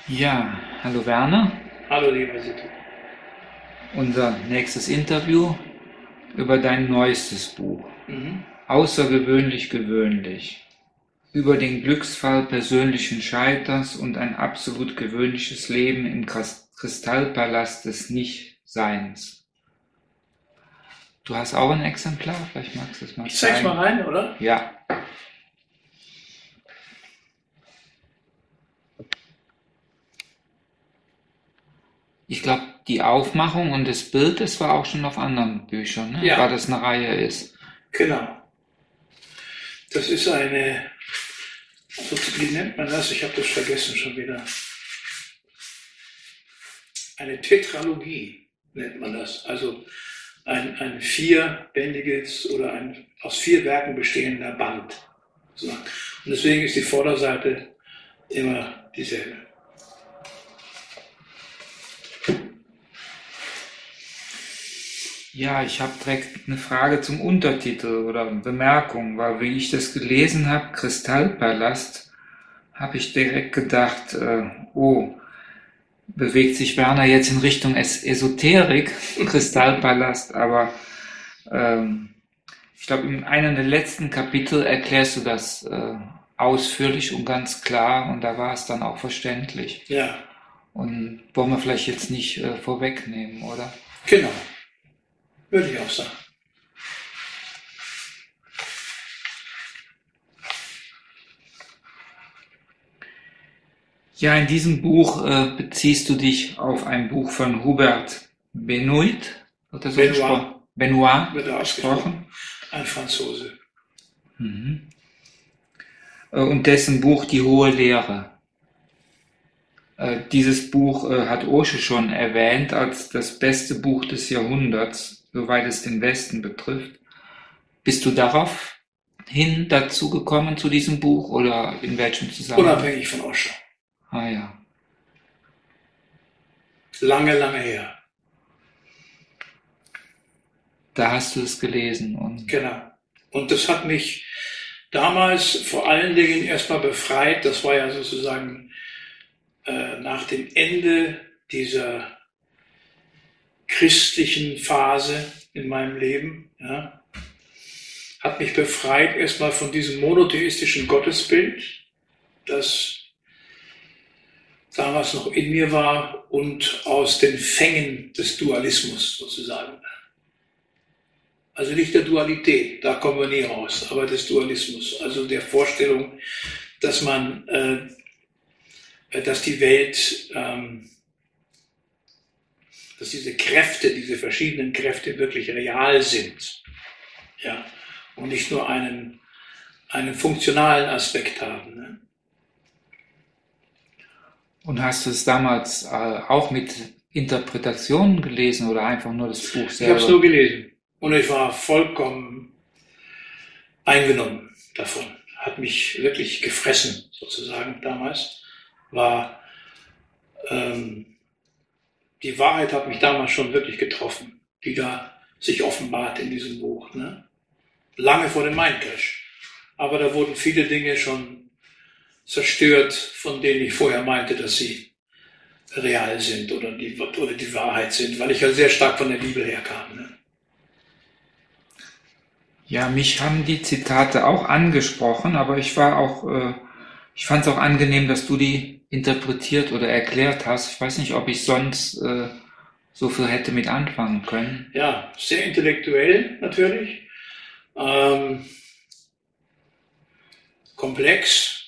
Ja, hallo Werner. Hallo, lieber Sitte. Unser nächstes Interview über dein neuestes Buch. Mhm. Außergewöhnlich gewöhnlich. Über den Glücksfall persönlichen Scheiterns und ein absolut gewöhnliches Leben im Kristallpalast des Nichtseins. Du hast auch ein Exemplar? Vielleicht magst du es mal Ich zeig's mal zeigen. rein, oder? Ja, ich glaube, die Aufmachung und das Bild, das war auch schon auf anderen Büchern, ne? Weil Ja, das eine Reihe ist. genau. Das ist eine, wie nennt man das? Ich habe das vergessen schon wieder. Eine Tetralogie nennt man das. Also ein vierbändiges oder ein aus 4 Werken bestehender Band. So. Und deswegen ist die Vorderseite immer dieselbe. Ja, ich habe direkt eine Frage zum Untertitel oder Bemerkung, weil wie ich das gelesen habe, Kristallpalast, habe ich direkt gedacht, oh, bewegt sich Werner jetzt in Richtung Esoterik, Kristallpalast, aber ähm, ich glaube, in einem der letzten Kapitel erklärst du das ausführlich und ganz klar und da war es dann auch verständlich. Ja, Und wollen wir vielleicht jetzt nicht vorwegnehmen, oder? genau. Würde ich auch sagen. Ja, in diesem Buch beziehst du dich auf ein Buch von Hubert Benoit, wird er so Benoit gesprochen? Benoit wird er ausgesprochen. gesprochen. Ein Franzose. Und dessen Buch Die hohe Lehre. Dieses Buch hat Osho schon erwähnt als das beste Buch des Jahrhunderts, soweit es den Westen betrifft. Bist du daraufhin dazu gekommen zu diesem Buch oder in welchem Zusammenhang? Unabhängig von Osho. Ah ja. Lange, lange her. Da hast du es gelesen und Genau. Und das hat mich damals vor allen Dingen erstmal befreit. Das war ja sozusagen nach dem Ende dieser christlichen Phase in meinem Leben. Ja, hat mich befreit erstmal von diesem monotheistischen Gottesbild, das damals noch in mir war und aus den Fängen des Dualismus sozusagen. Also nicht der Dualität, da kommen wir nie raus, aber des Dualismus, also der Vorstellung, dass man, dass die Welt, dass diese Kräfte, diese verschiedenen Kräfte wirklich real sind, ja, und nicht nur einen funktionalen Aspekt haben. Ne? Und hast du es damals auch mit Interpretationen gelesen oder einfach nur das Buch Ich habe es nur selber? gelesen und ich war vollkommen eingenommen davon. Hat mich wirklich gefressen, sozusagen damals. War, die Wahrheit hat mich damals schon wirklich getroffen, die da sich offenbart in diesem Buch. Ne? Lange vor dem Mindcrash. Aber da wurden viele Dinge schon zerstört, von denen ich vorher meinte, dass sie real sind oder die Wahrheit sind, weil ich ja sehr stark von der Bibel herkam. Ne? Ja, mich haben die Zitate auch angesprochen, aber ich fand es auch angenehm, dass du die interpretiert oder erklärt hast. Ich weiß nicht, ob ich sonst so viel hätte mit anfangen können. Ja, sehr intellektuell natürlich, ähm, komplex,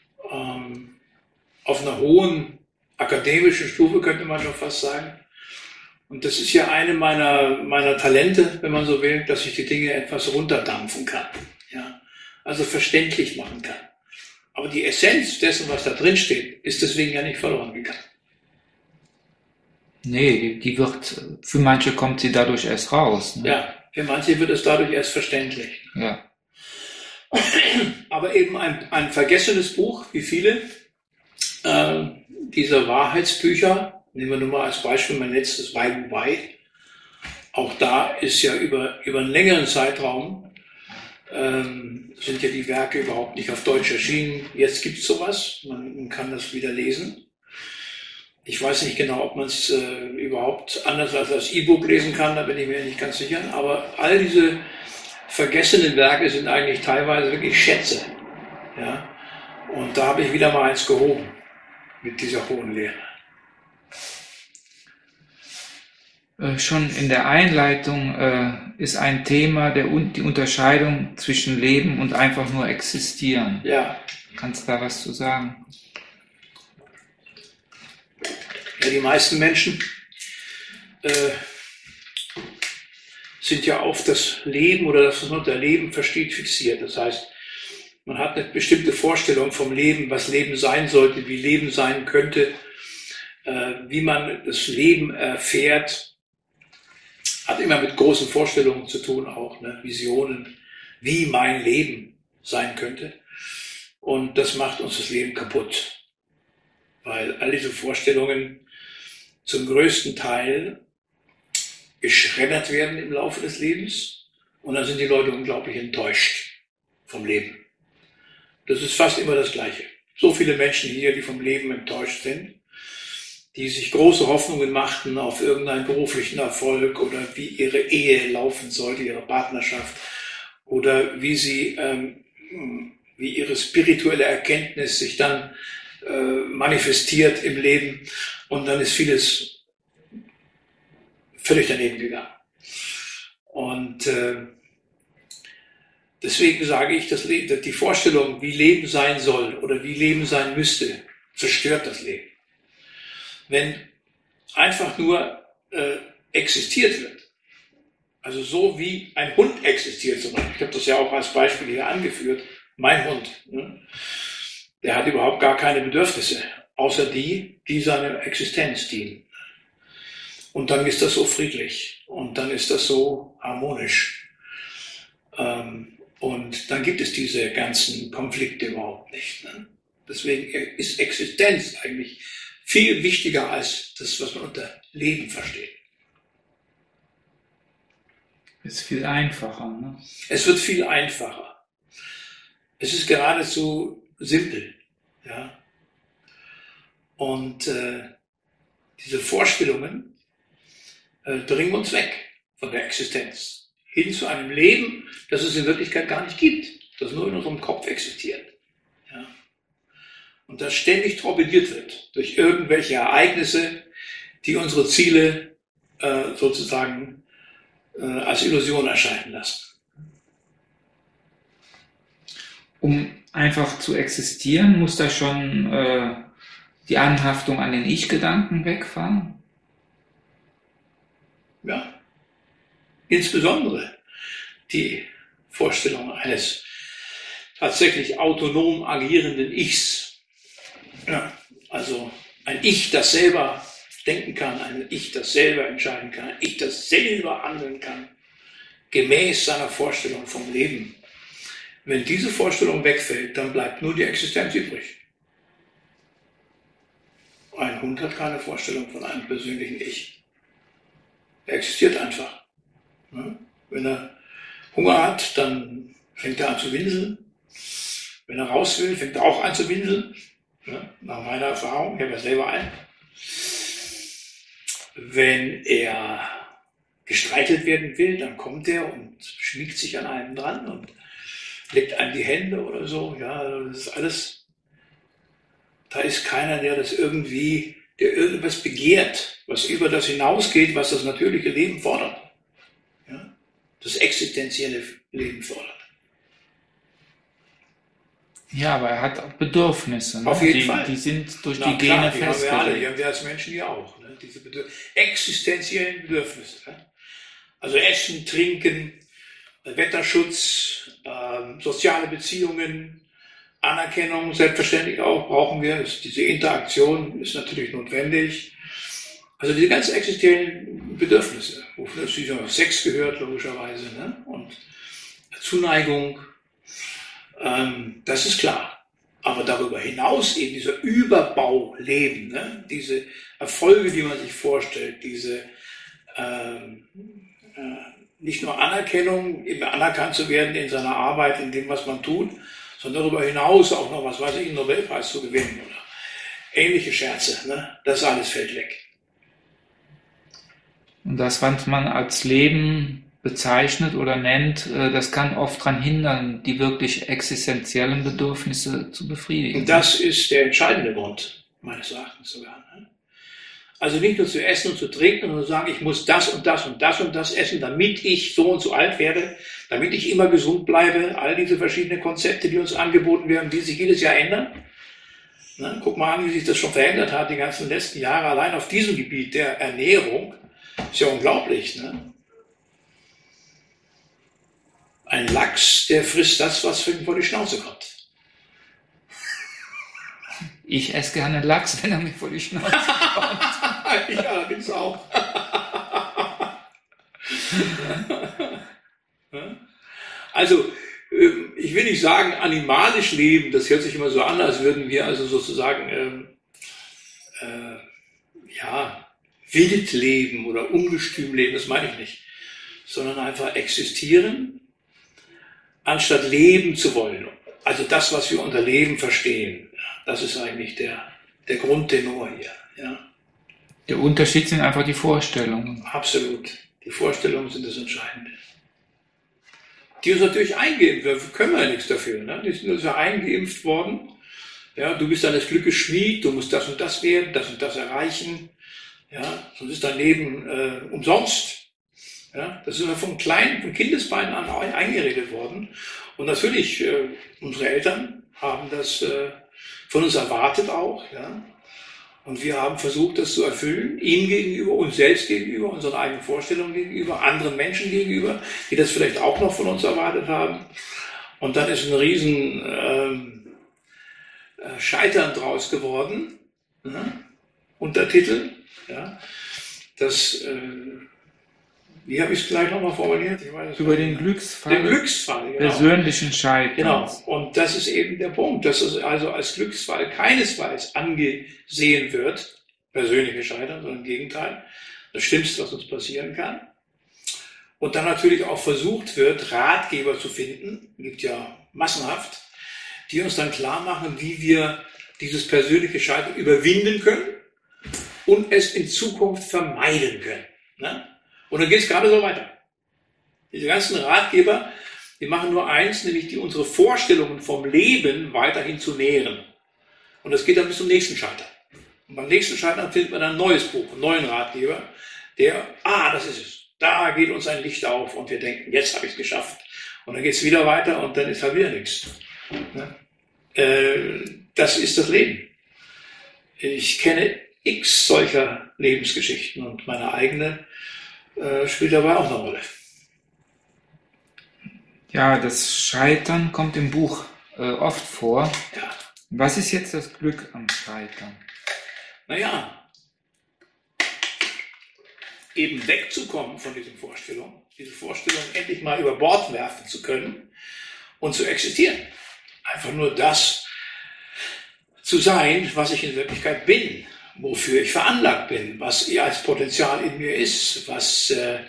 auf einer hohen akademischen Stufe könnte man schon fast sagen. Und das ist ja eine meiner Talente, wenn man so will, dass ich die Dinge etwas runterdampfen kann. Ja? Also verständlich machen kann. Aber die Essenz dessen, was da drin steht, ist deswegen ja nicht verloren gegangen. Nee, die wird, für manche kommt sie dadurch erst raus. Ne? Ja, für manche wird es dadurch erst verständlich. Ja. Aber eben ein vergessenes Buch, wie viele dieser Wahrheitsbücher. Nehmen wir nur mal als Beispiel mein letztes Why Why. Auch da ist ja über einen längeren Zeitraum sind ja die Werke überhaupt nicht auf Deutsch erschienen. Jetzt gibt es sowas, man kann das wieder lesen. Ich weiß nicht genau, ob man es überhaupt anders als E-Book lesen kann, da bin ich mir nicht ganz sicher. Aber all diese vergessenen Werke sind eigentlich teilweise wirklich Schätze. Ja? Und da habe ich wieder mal eins gehoben mit dieser hohen Lehre. Schon in der Einleitung ist ein Thema die Unterscheidung zwischen Leben und einfach nur existieren. Ja. Kannst du da was zu sagen? Ja, die meisten Menschen sind ja auf das Leben oder das, was man unter Leben versteht, fixiert. Das heißt, man hat eine bestimmte Vorstellung vom Leben, was Leben sein sollte, wie Leben sein könnte, wie man das Leben erfährt. Hat immer mit großen Vorstellungen zu tun, auch ne? Visionen, wie mein Leben sein könnte. Und das macht uns das Leben kaputt. Weil all diese Vorstellungen zum größten Teil geschreddert werden im Laufe des Lebens. Und dann sind die Leute unglaublich enttäuscht vom Leben. Das ist fast immer das Gleiche. So viele Menschen hier, die vom Leben enttäuscht sind, die sich große Hoffnungen machten auf irgendeinen beruflichen Erfolg oder wie ihre Ehe laufen sollte, ihre Partnerschaft oder wie ihre spirituelle Erkenntnis sich dann manifestiert im Leben und dann ist vieles völlig daneben gegangen. Und deswegen sage ich, dass die Vorstellung, wie Leben sein soll oder wie Leben sein müsste, zerstört das Leben. Wenn einfach nur existiert wird, also so wie ein Hund existiert zum Beispiel, ich habe das ja auch als Beispiel hier angeführt, mein Hund, ne? Der hat überhaupt gar keine Bedürfnisse, außer die seiner Existenz dienen. Und dann ist das so friedlich und dann ist das so harmonisch. Und dann gibt es diese ganzen Konflikte überhaupt nicht. Ne? Deswegen ist Existenz eigentlich viel wichtiger als das, was man unter Leben versteht. Ist viel einfacher, ne? Es wird viel einfacher. Es ist geradezu simpel. Ja? Und diese Vorstellungen bringen uns weg von der Existenz hin zu einem Leben, das es in Wirklichkeit gar nicht gibt, das nur in unserem Kopf existiert. Ja? Und das ständig torpediert wird durch irgendwelche Ereignisse, die unsere Ziele sozusagen als Illusion erscheinen lassen. Um einfach zu existieren, muss da schon die Anhaftung an den Ich-Gedanken wegfallen? Ja, insbesondere die Vorstellung eines tatsächlich autonom agierenden Ichs. Ja, also ein Ich, das selber denken kann, ein Ich, das selber entscheiden kann, ein Ich, das selber handeln kann, gemäß seiner Vorstellung vom Leben. Wenn diese Vorstellung wegfällt, dann bleibt nur die Existenz übrig. Ein Hund hat keine Vorstellung von einem persönlichen Ich. Er existiert einfach. Wenn er Hunger hat, dann fängt er an zu winseln. Wenn er raus will, fängt er auch an zu winseln. Nach meiner Erfahrung, ich habe ja selber einen. Wenn er gestreichelt werden will, dann kommt er und schmiegt sich an einem dran und legt einem die Hände oder so. Ja, das ist alles. Da ist keiner, der irgendwas begehrt, was über das hinausgeht, was das natürliche Leben fordert. Ja? Das existenzielle Leben fordert. Ja, aber er hat auch Bedürfnisse. Ne? Auf jeden Fall. Die sind durch Na, die klar, Gene die haben wir alle, festgelegt. die haben wir als Menschen ja auch. Ne? Diese existenziellen Bedürfnisse. Ne? Also Essen, Trinken, Wetterschutz, soziale Beziehungen, Anerkennung, selbstverständlich auch brauchen wir. Diese Interaktion ist natürlich notwendig. Also diese ganz existenziellen Bedürfnisse, wofür natürlich auch Sex gehört, logischerweise, ne? Und Zuneigung, das ist klar. Aber darüber hinaus eben dieser Überbauleben, ne? Diese Erfolge, die man sich vorstellt, diese nicht nur Anerkennung, eben anerkannt zu werden in seiner Arbeit, in dem, was man tut, sondern darüber hinaus auch noch, was weiß ich, einen Nobelpreis zu gewinnen oder ähnliche Scherze, ne? Das alles fällt weg. Und das, was man als Leben bezeichnet oder nennt, das kann oft daran hindern, die wirklich existenziellen Bedürfnisse zu befriedigen. Und das ist der entscheidende Grund, meines Erachtens sogar. Ne? Also nicht nur zu essen und zu trinken, sondern zu sagen, ich muss das und das und das und das essen, damit ich so und so alt werde, damit ich immer gesund bleibe. All diese verschiedenen Konzepte, die uns angeboten werden, die sich jedes Jahr ändern. Ne? Guck mal an, wie sich das schon verändert hat, die ganzen letzten Jahre allein auf diesem Gebiet der Ernährung. Ist ja unglaublich. Ne? Ein Lachs, der frisst das, was ihm vor die Schnauze kommt. Ich esse gerne Lachs, wenn er mir vor die Schnauze kommt. Ich allerdings auch. Also, ich will nicht sagen, animalisch leben, das hört sich immer so an, als würden wir also sozusagen wild leben oder ungestüm leben, das meine ich nicht, sondern einfach existieren, anstatt leben zu wollen. Also das, was wir unter Leben verstehen, das ist eigentlich der Grundtenor hier. Ja. Der Unterschied sind einfach die Vorstellungen. Absolut. Die Vorstellungen sind das Entscheidende. Die uns natürlich eingeimpft werden, können wir ja nichts dafür. Ne? Die sind uns ja eingeimpft worden. Ja, du bist deines Glückes Schmied, du musst das und das werden, das und das erreichen. Ja, sonst ist dein Leben umsonst. Ja, das ist von Kindesbeinen an eingeredet worden. Und natürlich, unsere Eltern haben das von uns erwartet auch. Ja. Und wir haben versucht, das zu erfüllen, ihm gegenüber, uns selbst gegenüber, unseren eigenen Vorstellungen gegenüber, anderen Menschen gegenüber, die das vielleicht auch noch von uns erwartet haben. Und dann ist ein riesen Scheitern draus geworden. Ne? Untertitel. Ja. Das, wie habe ich es gleich nochmal formuliert? Ich weiß, über den Glücksfall, genau. Persönlichen Scheitern. Genau, und das ist eben der Punkt, dass es also als Glücksfall keinesfalls angesehen wird, persönliche Scheitern, sondern im Gegenteil, das Schlimmste, was uns passieren kann. Und dann natürlich auch versucht wird, Ratgeber zu finden, gibt ja massenhaft, die uns dann klar machen, wie wir dieses persönliche Scheitern überwinden können und es in Zukunft vermeiden können. Ne? Und dann geht es gerade so weiter. Diese ganzen Ratgeber, die machen nur eins, nämlich die unsere Vorstellungen vom Leben weiterhin zu nähren. Und das geht dann bis zum nächsten Scheitern. Und beim nächsten Scheitern findet man ein neues Buch, einen neuen Ratgeber, das ist es. Da geht uns ein Licht auf und wir denken, jetzt habe ich es geschafft. Und dann geht es wieder weiter und dann ist halt wieder nichts. Das ist das Leben. Ich kenne x solcher Lebensgeschichten und meine eigene spielt dabei auch eine Rolle. Ja, das Scheitern kommt im Buch oft vor. Ja. Was ist jetzt das Glück am Scheitern? Naja, eben wegzukommen von diesen Vorstellungen, diese Vorstellungen endlich mal über Bord werfen zu können und zu existieren. Einfach nur das zu sein, was ich in Wirklichkeit bin, wofür ich veranlagt bin, was als Potenzial in mir ist, was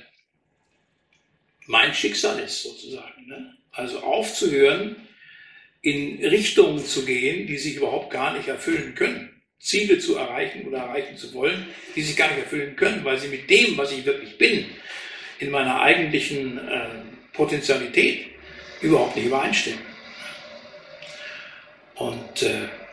mein Schicksal ist sozusagen. Ne? Also aufzuhören, in Richtungen zu gehen, die sich überhaupt gar nicht erfüllen können. Ziele zu erreichen oder erreichen zu wollen, die sich gar nicht erfüllen können, weil sie mit dem, was ich wirklich bin, in meiner eigentlichen Potentialität überhaupt nicht übereinstimmen. Und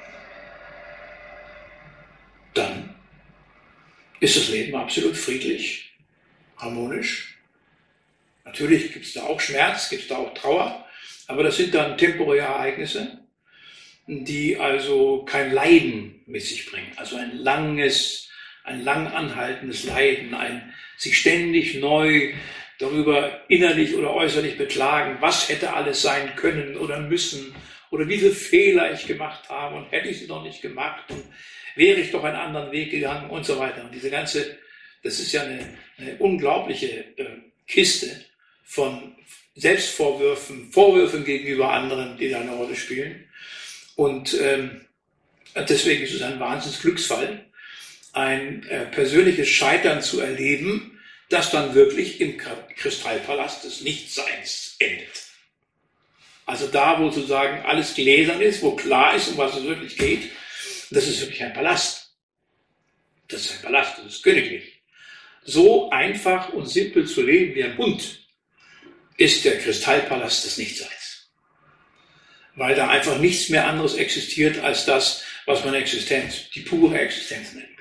dann ist das Leben absolut friedlich, harmonisch. Natürlich gibt es da auch Schmerz, gibt es da auch Trauer, aber das sind dann temporäre Ereignisse, die also kein Leiden mit sich bringen. Also ein lang anhaltendes Leiden, ein sich ständig neu darüber innerlich oder äußerlich beklagen, was hätte alles sein können oder müssen oder wie viele Fehler ich gemacht habe und hätte ich sie noch nicht gemacht und wäre ich doch einen anderen Weg gegangen und so weiter. Und das ist ja eine unglaubliche Kiste von Selbstvorwürfen, Vorwürfen gegenüber anderen, die da eine Rolle spielen. Und deswegen ist es ein Wahnsinnsglücksfall, ein persönliches Scheitern zu erleben, das dann wirklich im Kristallpalast des Nichtseins endet. Also da, wo sozusagen alles gläsern ist, wo klar ist, um was es wirklich geht, Das ist wirklich ein Palast. Das ist ein Palast, das ist königlich. So einfach und simpel zu leben wie ein Hund ist der Kristallpalast des Nichtseins. Weil da einfach nichts mehr anderes existiert als das, was man Existenz, die pure Existenz nennt.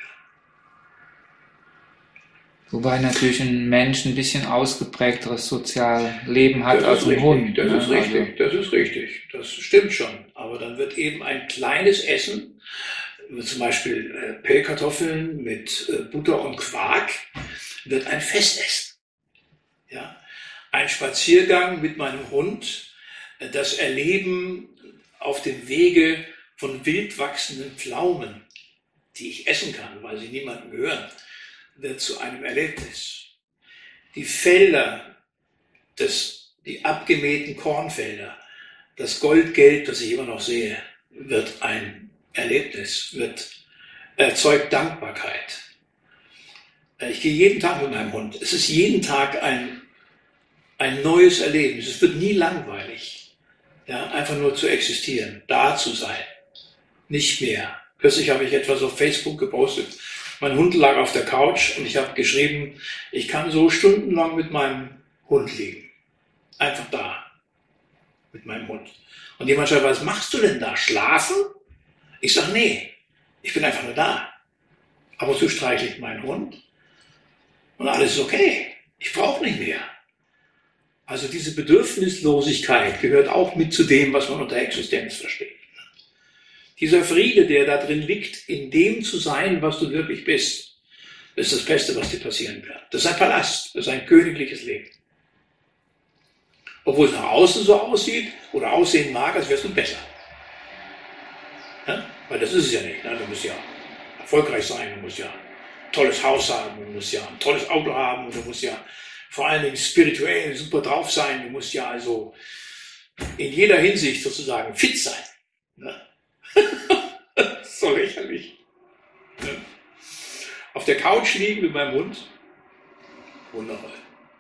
Wobei natürlich ein Mensch ein bisschen ausgeprägteres Sozialleben hat Das als ist ein richtig, Hund. das Ne? ist richtig, das ist richtig. Das stimmt schon. Aber dann wird eben ein kleines Essen, zum Beispiel Pellkartoffeln mit Butter und Quark, wird ein Festessen. Ja? Ein Spaziergang mit meinem Hund, das Erleben auf dem Wege von wild wachsenden Pflaumen, die ich essen kann, weil sie niemandem gehören, wird zu einem Erlebnis. Die Felder, die abgemähten Kornfelder, das Goldgelb, das ich immer noch sehe, wird ein Erlebnis, erzeugt Dankbarkeit. Ich gehe jeden Tag mit meinem Hund. Es ist jeden Tag ein neues Erlebnis. Es wird nie langweilig. Ja, einfach nur zu existieren, da zu sein. Nicht mehr. Kürzlich habe ich etwas auf Facebook gepostet. Mein Hund lag auf der Couch und ich habe geschrieben, ich kann so stundenlang mit meinem Hund liegen. Einfach da. Mit meinem Hund. Und jemand schreibt, was machst du denn da? Schlafen? Ich sage, nee, ich bin einfach nur da. Ab und zu streichle ich meinen Hund und alles ist okay. Ich brauche nicht mehr. Also diese Bedürfnislosigkeit gehört auch mit zu dem, was man unter Existenz versteht. Dieser Friede, der da drin liegt, in dem zu sein, was du wirklich bist, ist das Beste, was dir passieren kann. Das ist ein Palast, das ist ein königliches Leben. Obwohl es nach außen so aussieht oder aussehen mag, als wäre es nun besser. Ja? Weil das ist es ja nicht. Ne? Du musst ja erfolgreich sein, du musst ja ein tolles Haus haben, du musst ja ein tolles Auto haben, du musst ja vor allen Dingen spirituell super drauf sein, du musst ja also in jeder Hinsicht sozusagen fit sein. Ne? Das ist so lächerlich. Ne? Auf der Couch liegen mit meinem Hund. Wundervoll.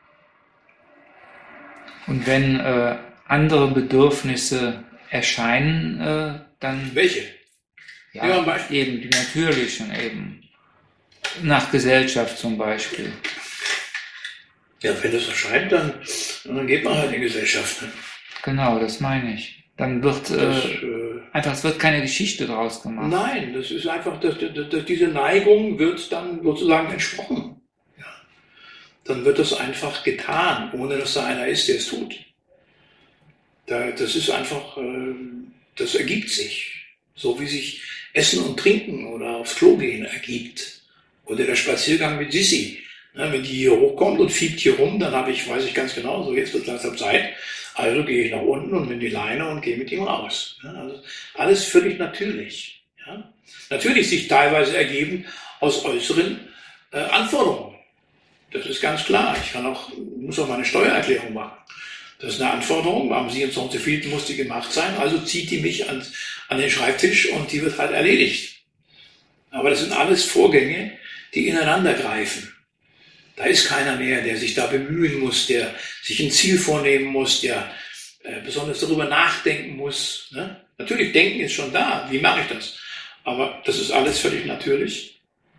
Und wenn andere Bedürfnisse erscheinen, dann Welche? ja, eben die natürlichen, eben nach Gesellschaft zum Beispiel. Ja, wenn das erscheint, dann geht man halt in die Gesellschaft. Ne? Genau, das meine ich. Dann wird einfach, es wird keine Geschichte draus gemacht. Nein, das ist einfach, diese Neigung wird dann sozusagen entsprochen. Ja. Dann wird das einfach getan, ohne dass da einer ist, der es tut. Das ist einfach, das ergibt sich. So wie sich Essen und Trinken oder aufs Klo gehen ergibt. Oder der Spaziergang mit Sissi. Ja, wenn die hier hochkommt und fiebt hier rum, dann weiß ich ganz genau, so jetzt wird langsam Zeit. Also gehe ich nach unten und nehme die Leine und gehe mit ihm raus. Ja, also alles völlig natürlich. Ja. Natürlich sich teilweise ergeben aus äußeren Anforderungen. Das ist ganz klar. Muss auch meine Steuererklärung machen. Das ist eine Anforderung. Am 27.04. muss die gemacht sein. Also zieht die mich an den Schreibtisch und die wird halt erledigt. Aber das sind alles Vorgänge, die ineinander greifen. Da ist keiner mehr, der sich da bemühen muss, der sich ein Ziel vornehmen muss, der besonders darüber nachdenken muss. Ne? Natürlich, Denken ist schon da. Wie mache ich das? Aber das ist alles völlig natürlich.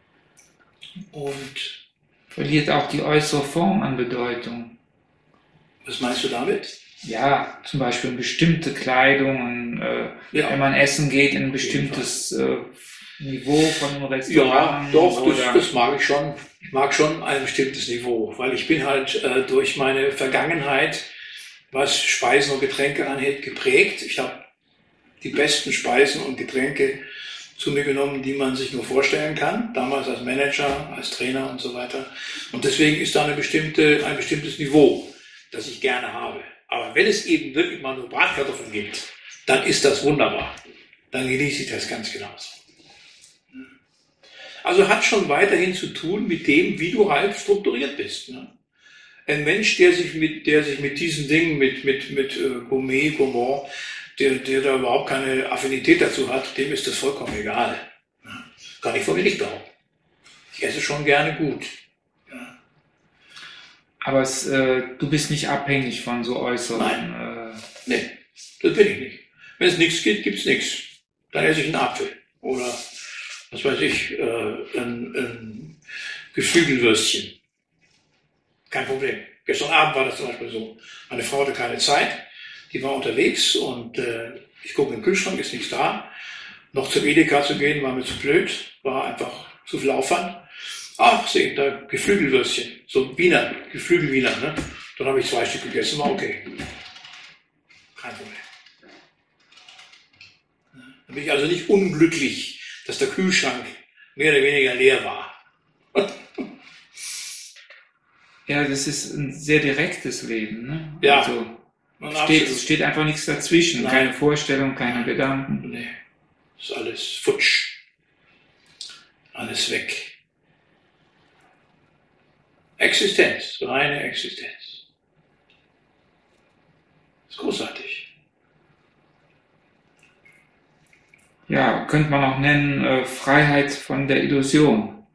Und verliert auch die äußere Form an Bedeutung. Was meinst du damit? Ja, zum Beispiel bestimmte Kleidung, Ja. wenn man essen geht in ein bestimmtes Niveau von einem Restaurant. Ja, doch, das mag ich schon. Ich mag schon ein bestimmtes Niveau, weil ich bin halt durch meine Vergangenheit, was Speisen und Getränke angeht, geprägt. Ich habe die besten Speisen und Getränke zu mir genommen, die man sich nur vorstellen kann, damals als Manager, als Trainer und so weiter. Und deswegen ist da ein bestimmtes Niveau, das ich gerne habe. Aber wenn es eben wirklich mal nur Bratkartoffeln gibt, dann ist das wunderbar. Dann genieße ich das ganz genauso. Also hat schon weiterhin zu tun mit dem, wie du halt strukturiert bist. Ne? Ein Mensch, der sich mit diesen Dingen, mit Gourmet, Gourmand, der da überhaupt keine Affinität dazu hat, dem ist das vollkommen egal. Ne? Kann ich von mir nicht behaupten. Ich esse schon gerne gut. Ja. Aber du bist nicht abhängig von so äußeren... Nein, nee, das bin ich nicht. Wenn es nichts gibt, gibt's nichts. Dann esse ich einen Apfel oder was weiß ich, ein Geflügelwürstchen. Kein Problem. Gestern Abend war das zum Beispiel so. Meine Frau hatte keine Zeit, die war unterwegs und ich gucke in den Kühlschrank, ist nichts da. Noch zum Edeka zu gehen, war mir zu blöd, war einfach zu viel Aufwand. Ach, seht, da Geflügelwürstchen, so Wiener, Geflügelwiener, ne? Dann habe ich 2 Stück gegessen, war okay. Kein Problem. Dann bin ich also nicht unglücklich, dass der Kühlschrank mehr oder weniger leer war. Ja, das ist ein sehr direktes Leben, ne? Ja. Also steht einfach nichts dazwischen, Nein. keine Vorstellung, keine Gedanken. Nee, ist alles futsch. Alles weg. Existenz, reine Existenz. Ist großartig. Ja, könnte man auch nennen, Freiheit von der Illusion.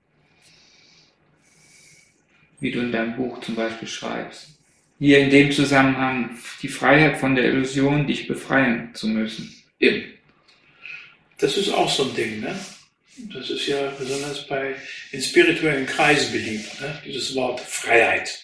Wie du in deinem Buch zum Beispiel schreibst. Hier in dem Zusammenhang die Freiheit von der Illusion, dich befreien zu müssen. Eben. Das ist auch so ein Ding, ne? Das ist ja besonders in spirituellen Kreisen beliebt, ne? Dieses Wort Freiheit.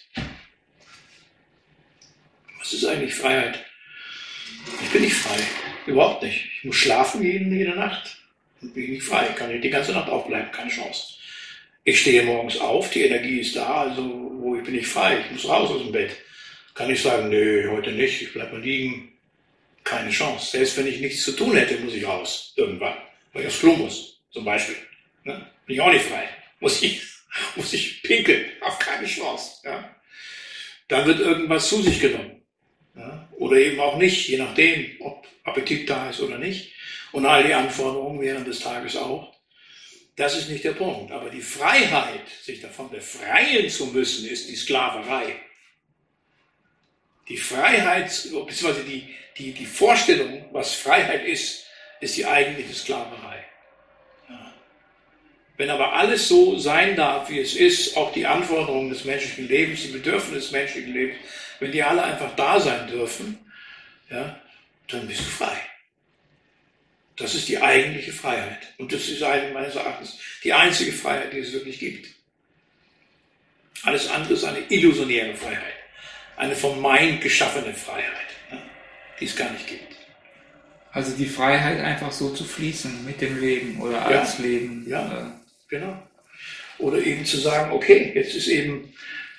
Was ist eigentlich Freiheit? Ich bin nicht frei. Überhaupt nicht. Ich muss schlafen jede Nacht. Und bin nicht frei. Kann nicht die ganze Nacht aufbleiben. Keine Chance. Ich stehe morgens auf, die Energie ist da, also ich bin nicht frei. Ich muss raus aus dem Bett. Kann ich sagen, nö, heute nicht, ich bleib mal liegen. Keine Chance. Selbst wenn ich nichts zu tun hätte, muss ich raus. Irgendwann. Weil ich aufs Klo muss, zum Beispiel. Ne? Bin ich auch nicht frei. Muss ich pinkeln. Auf keine Chance. Ja? Dann wird irgendwas zu sich genommen. Ja? Oder eben auch nicht, je nachdem, ob Appetit da ist oder nicht. Und all die Anforderungen während des Tages auch. Das ist nicht der Punkt. Aber die Freiheit, sich davon befreien zu müssen, ist die Sklaverei. Die Freiheit, beziehungsweise die Vorstellung, was Freiheit ist die eigentliche Sklaverei. Ja. Wenn aber alles so sein darf, wie es ist, auch die Anforderungen des menschlichen Lebens, die Bedürfnisse des menschlichen Lebens, wenn die alle einfach da sein dürfen, ja, dann bist du frei. Das ist die eigentliche Freiheit. Und das ist meines Erachtens die einzige Freiheit, die es wirklich gibt. Alles andere ist eine illusionäre Freiheit. Eine vom Mind geschaffene Freiheit, die es gar nicht gibt. Also die Freiheit, einfach so zu fließen mit dem Leben oder als Leben. Ja, genau. Oder eben zu sagen, okay, jetzt ist eben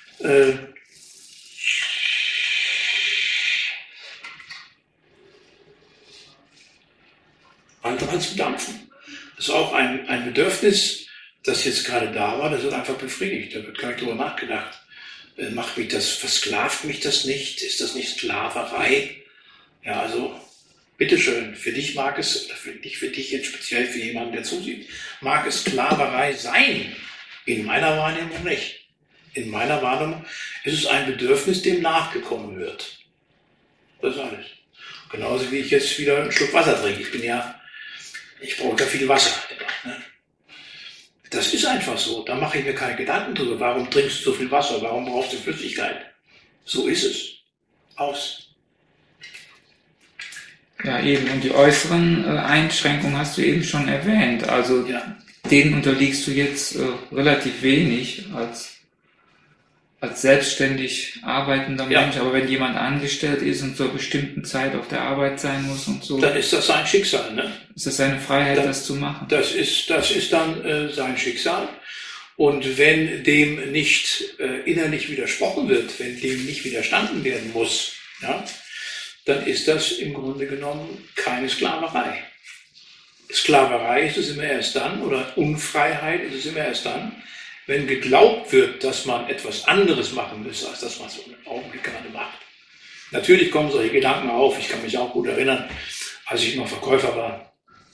einfach zu dampfen. Das ist auch ein Bedürfnis, das jetzt gerade da war, das wird einfach befriedigt. Da wird gar nicht drüber nachgedacht. Versklavt mich das nicht? Ist das nicht Sklaverei? Ja, also, bitteschön, für dich mag es, nicht für dich jetzt speziell, für jemanden, der zusieht, mag es Sklaverei sein. In meiner Wahrnehmung nicht. In meiner Wahrnehmung ist es ein Bedürfnis, dem nachgekommen wird. Das ist alles. Genauso wie ich jetzt wieder einen Schluck Wasser trinke. Ich brauche da viel Wasser. Ne? Das ist einfach so. Da mache ich mir keine Gedanken drüber. Warum trinkst du so viel Wasser? Warum brauchst du Flüssigkeit? So ist es. Aus. Ja, eben. Und die äußeren Einschränkungen hast du eben schon erwähnt. Also denen unterliegst du jetzt relativ wenig als selbstständig arbeitender Mensch. Aber wenn jemand angestellt ist und zur bestimmten Zeit auf der Arbeit sein muss und so, dann ist das sein Schicksal. Ne? Ist das seine Freiheit, das zu machen? Das ist dann sein Schicksal. Und wenn dem nicht innerlich widersprochen wird, wenn dem nicht widerstanden werden muss, ja, dann ist das im Grunde genommen keine Sklaverei. Sklaverei ist es immer erst dann, oder Unfreiheit ist es immer erst dann, wenn geglaubt wird, dass man etwas anderes machen müsse, als das, was man im Augenblick gerade macht. Natürlich kommen solche Gedanken auf. Ich kann mich auch gut erinnern, als ich noch Verkäufer war.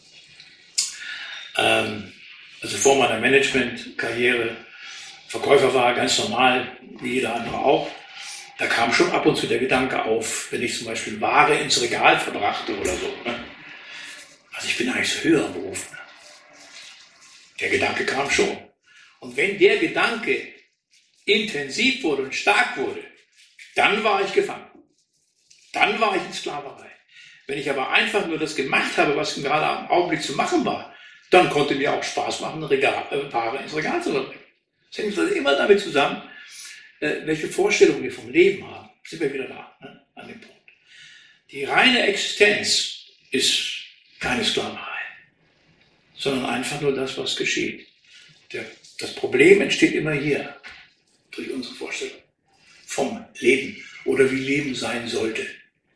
Also vor meiner Managementkarriere. Verkäufer war ganz normal, wie jeder andere auch. Da kam schon ab und zu der Gedanke auf, wenn ich zum Beispiel Ware ins Regal verbrachte oder so. Ne? Also ich bin eigentlich so höher berufen. Der Gedanke kam schon. Und wenn der Gedanke intensiv wurde und stark wurde, dann war ich gefangen. Dann war ich in Sklaverei. Wenn ich aber einfach nur das gemacht habe, was gerade im Augenblick zu machen war, dann konnte mir auch Spaß machen, Ware ins Regal zu bringen. Das hängt also immer damit zusammen, welche Vorstellungen wir vom Leben haben. Sind wir wieder da, ne, an dem Punkt. Die reine Existenz ist keine Sklaverei, sondern einfach nur das, was geschieht. Das Problem entsteht immer hier, durch unsere Vorstellung vom Leben oder wie Leben sein sollte.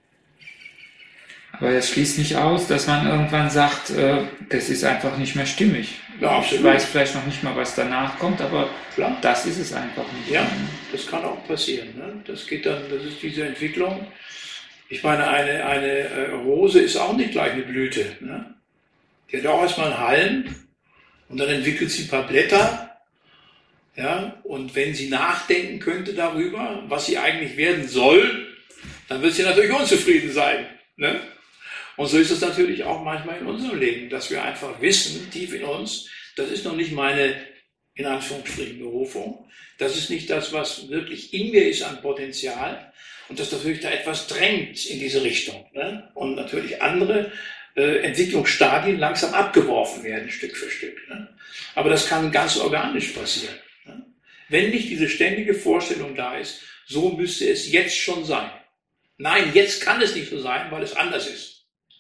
Aber das schließt nicht aus, dass man irgendwann sagt, das ist einfach nicht mehr stimmig. Ja, ich weiß vielleicht noch nicht mal, was danach kommt, aber klar, das ist es einfach nicht. Ja, das kann auch passieren. Ne? Das ist diese Entwicklung. Ich meine, eine Rose ist auch nicht gleich eine Blüte. Ne? Die hat auch erstmal einen Halm und dann entwickelt sie ein paar Blätter. Ja? Und wenn sie nachdenken könnte darüber, was sie eigentlich werden soll, dann wird sie natürlich unzufrieden sein. Ne? Und so ist es natürlich auch manchmal in unserem Leben, dass wir einfach wissen, tief in uns, das ist noch nicht meine, in Anführungsstrichen, Berufung. Das ist nicht das, was wirklich in mir ist an Potenzial. Und dass natürlich da etwas drängt in diese Richtung. Ne? Und natürlich andere Entwicklungsstadien langsam abgeworfen werden, Stück für Stück. Ne? Aber das kann ganz organisch passieren. Ne? Wenn nicht diese ständige Vorstellung da ist, so müsste es jetzt schon sein. Nein, jetzt kann es nicht so sein, weil es anders ist.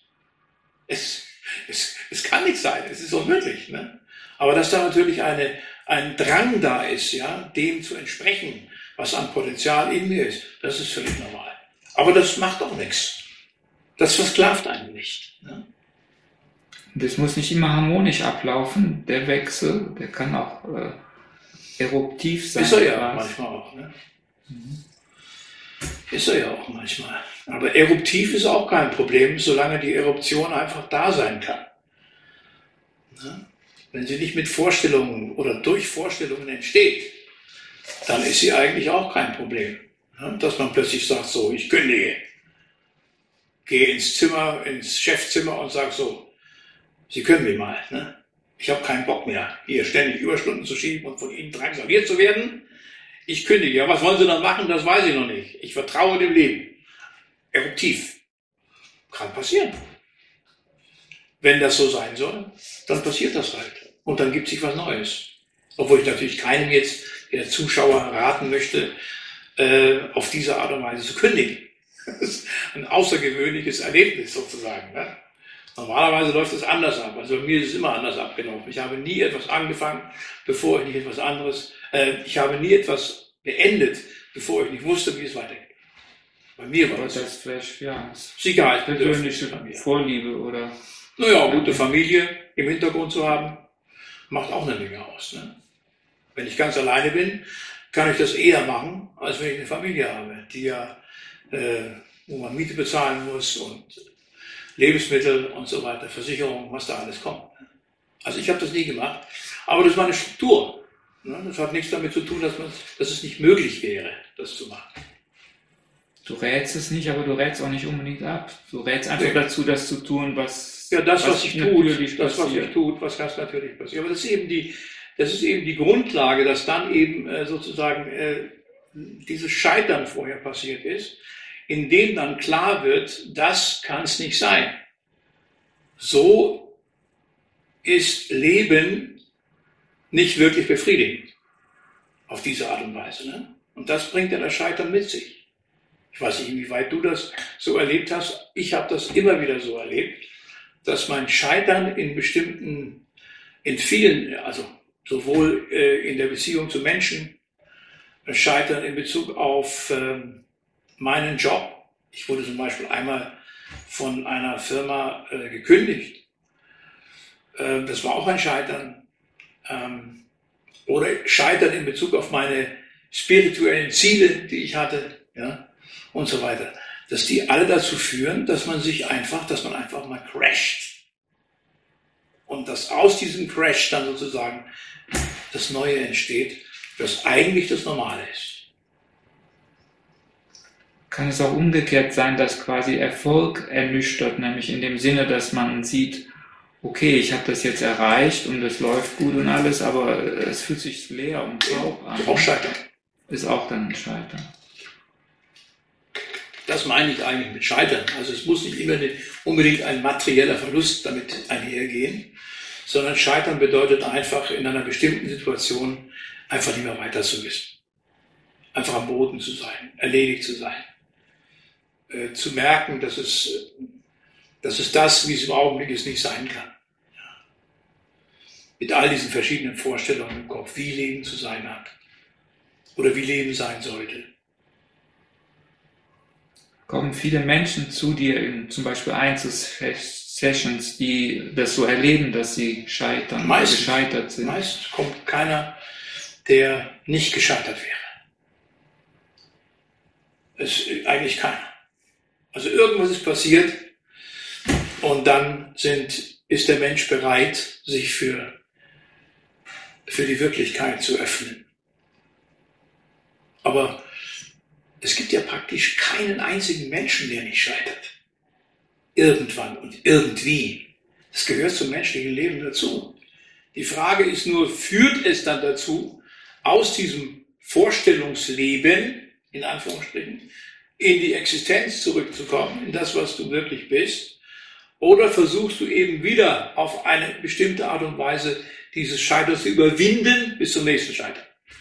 Es kann nicht sein, es ist unmöglich. Ne? Aber dass da natürlich ein Drang da ist, ja, dem zu entsprechen, was an Potenzial in mir ist, das ist völlig normal. Aber das macht auch nichts. Das versklavt einen nicht. Ne? Das muss nicht immer harmonisch ablaufen, der Wechsel, der kann auch eruptiv sein. Ist er ja manchmal auch. Ne? Ist er ja auch manchmal. Aber eruptiv ist auch kein Problem, solange die Eruption einfach da sein kann. Ne? Wenn sie nicht mit Vorstellungen oder durch Vorstellungen entsteht, dann ist sie eigentlich auch kein Problem. Ne? Dass man plötzlich sagt, so, ich kündige. Gehe ins Zimmer, ins Chefzimmer und sage so, Sie können mich mal. Ne? Ich habe keinen Bock mehr, hier ständig Überstunden zu schieben und von Ihnen drangsaliert zu werden. Ich kündige. Ja, was wollen Sie dann machen? Das weiß ich noch nicht. Ich vertraue dem Leben. Eruptiv. Kann passieren. Wenn das so sein soll, dann passiert das halt. Und dann gibt sich was Neues. Obwohl ich natürlich keinem jetzt, der Zuschauer, raten möchte, auf diese Art und Weise zu kündigen. Das ist ein außergewöhnliches Erlebnis sozusagen. Ne? Normalerweise läuft es anders ab. Also bei mir ist es immer anders abgelaufen. Ich habe nie etwas angefangen, bevor ich nicht etwas anderes, ich habe nie etwas beendet, bevor ich nicht wusste, wie es weitergeht. Bei mir war das vielleicht, ja, Sicherheit, persönliche Vorliebe oder... Naja, gute Familie im Hintergrund zu haben, macht auch eine Menge aus. Ne? Wenn ich ganz alleine bin, kann ich das eher machen, als wenn ich eine Familie habe, die ja, wo man Miete bezahlen muss und Lebensmittel und so weiter, Versicherung, was da alles kommt. Also ich habe das nie gemacht, aber das war eine Struktur. Ne? Das hat nichts damit zu tun, dass es nicht möglich wäre, das zu machen. Du rätst es nicht, aber du rätst auch nicht unbedingt ab. Du rätst einfach dazu, das zu tun, was was ich tue, was ganz natürlich passiert. Aber das ist eben die Grundlage, dass dann eben sozusagen dieses Scheitern vorher passiert ist, in dem dann klar wird, das kann es nicht sein. So ist Leben nicht wirklich befriedigend. Auf diese Art und Weise. Ne? Und das bringt ja das Scheitern mit sich. Ich weiß nicht, inwieweit du das so erlebt hast. Ich habe das immer wieder so erlebt, dass mein Scheitern in vielen, also sowohl in der Beziehung zu Menschen, Scheitern in Bezug auf meinen Job. Ich wurde zum Beispiel einmal von einer Firma gekündigt. Das war auch ein Scheitern. Oder Scheitern in Bezug auf meine spirituellen Ziele, die ich hatte, ja, und so weiter. Dass die alle dazu führen, dass man einfach mal crasht. Und dass aus diesem Crash dann sozusagen das Neue entsteht, das eigentlich das Normale ist. Kann es auch umgekehrt sein, dass quasi Erfolg ernüchtert, nämlich in dem Sinne, dass man sieht, okay, ich habe das jetzt erreicht und es läuft gut und alles, aber es fühlt sich leer und taub an. Auch Scheitern. Ist auch dann ein Scheitern. Das meine ich eigentlich mit Scheitern. Also es muss nicht immer unbedingt ein materieller Verlust damit einhergehen, sondern Scheitern bedeutet einfach in einer bestimmten Situation einfach nicht mehr weiter zu wissen. Einfach am Boden zu sein, erledigt zu sein. Zu merken, dass es das, wie es im Augenblick ist, nicht sein kann. Ja. Mit all diesen verschiedenen Vorstellungen im Kopf, wie Leben zu sein hat oder wie Leben sein sollte. Kommen viele Menschen zu dir in zum Beispiel Einzelsessions, die das so erleben, dass sie scheitern oder gescheitert sind? Meist kommt keiner, der nicht gescheitert wäre. Es ist eigentlich keiner. Also irgendwas ist passiert und dann ist der Mensch bereit, sich für die Wirklichkeit zu öffnen. Aber es gibt ja praktisch keinen einzigen Menschen, der nicht scheitert. Irgendwann und irgendwie. Das gehört zum menschlichen Leben dazu. Die Frage ist nur, führt es dann dazu, aus diesem Vorstellungsleben, in Anführungsstrichen, in die Existenz zurückzukommen, in das, was du wirklich bist? Oder versuchst du eben wieder auf eine bestimmte Art und Weise dieses Scheitern zu überwinden bis zum nächsten Scheitern?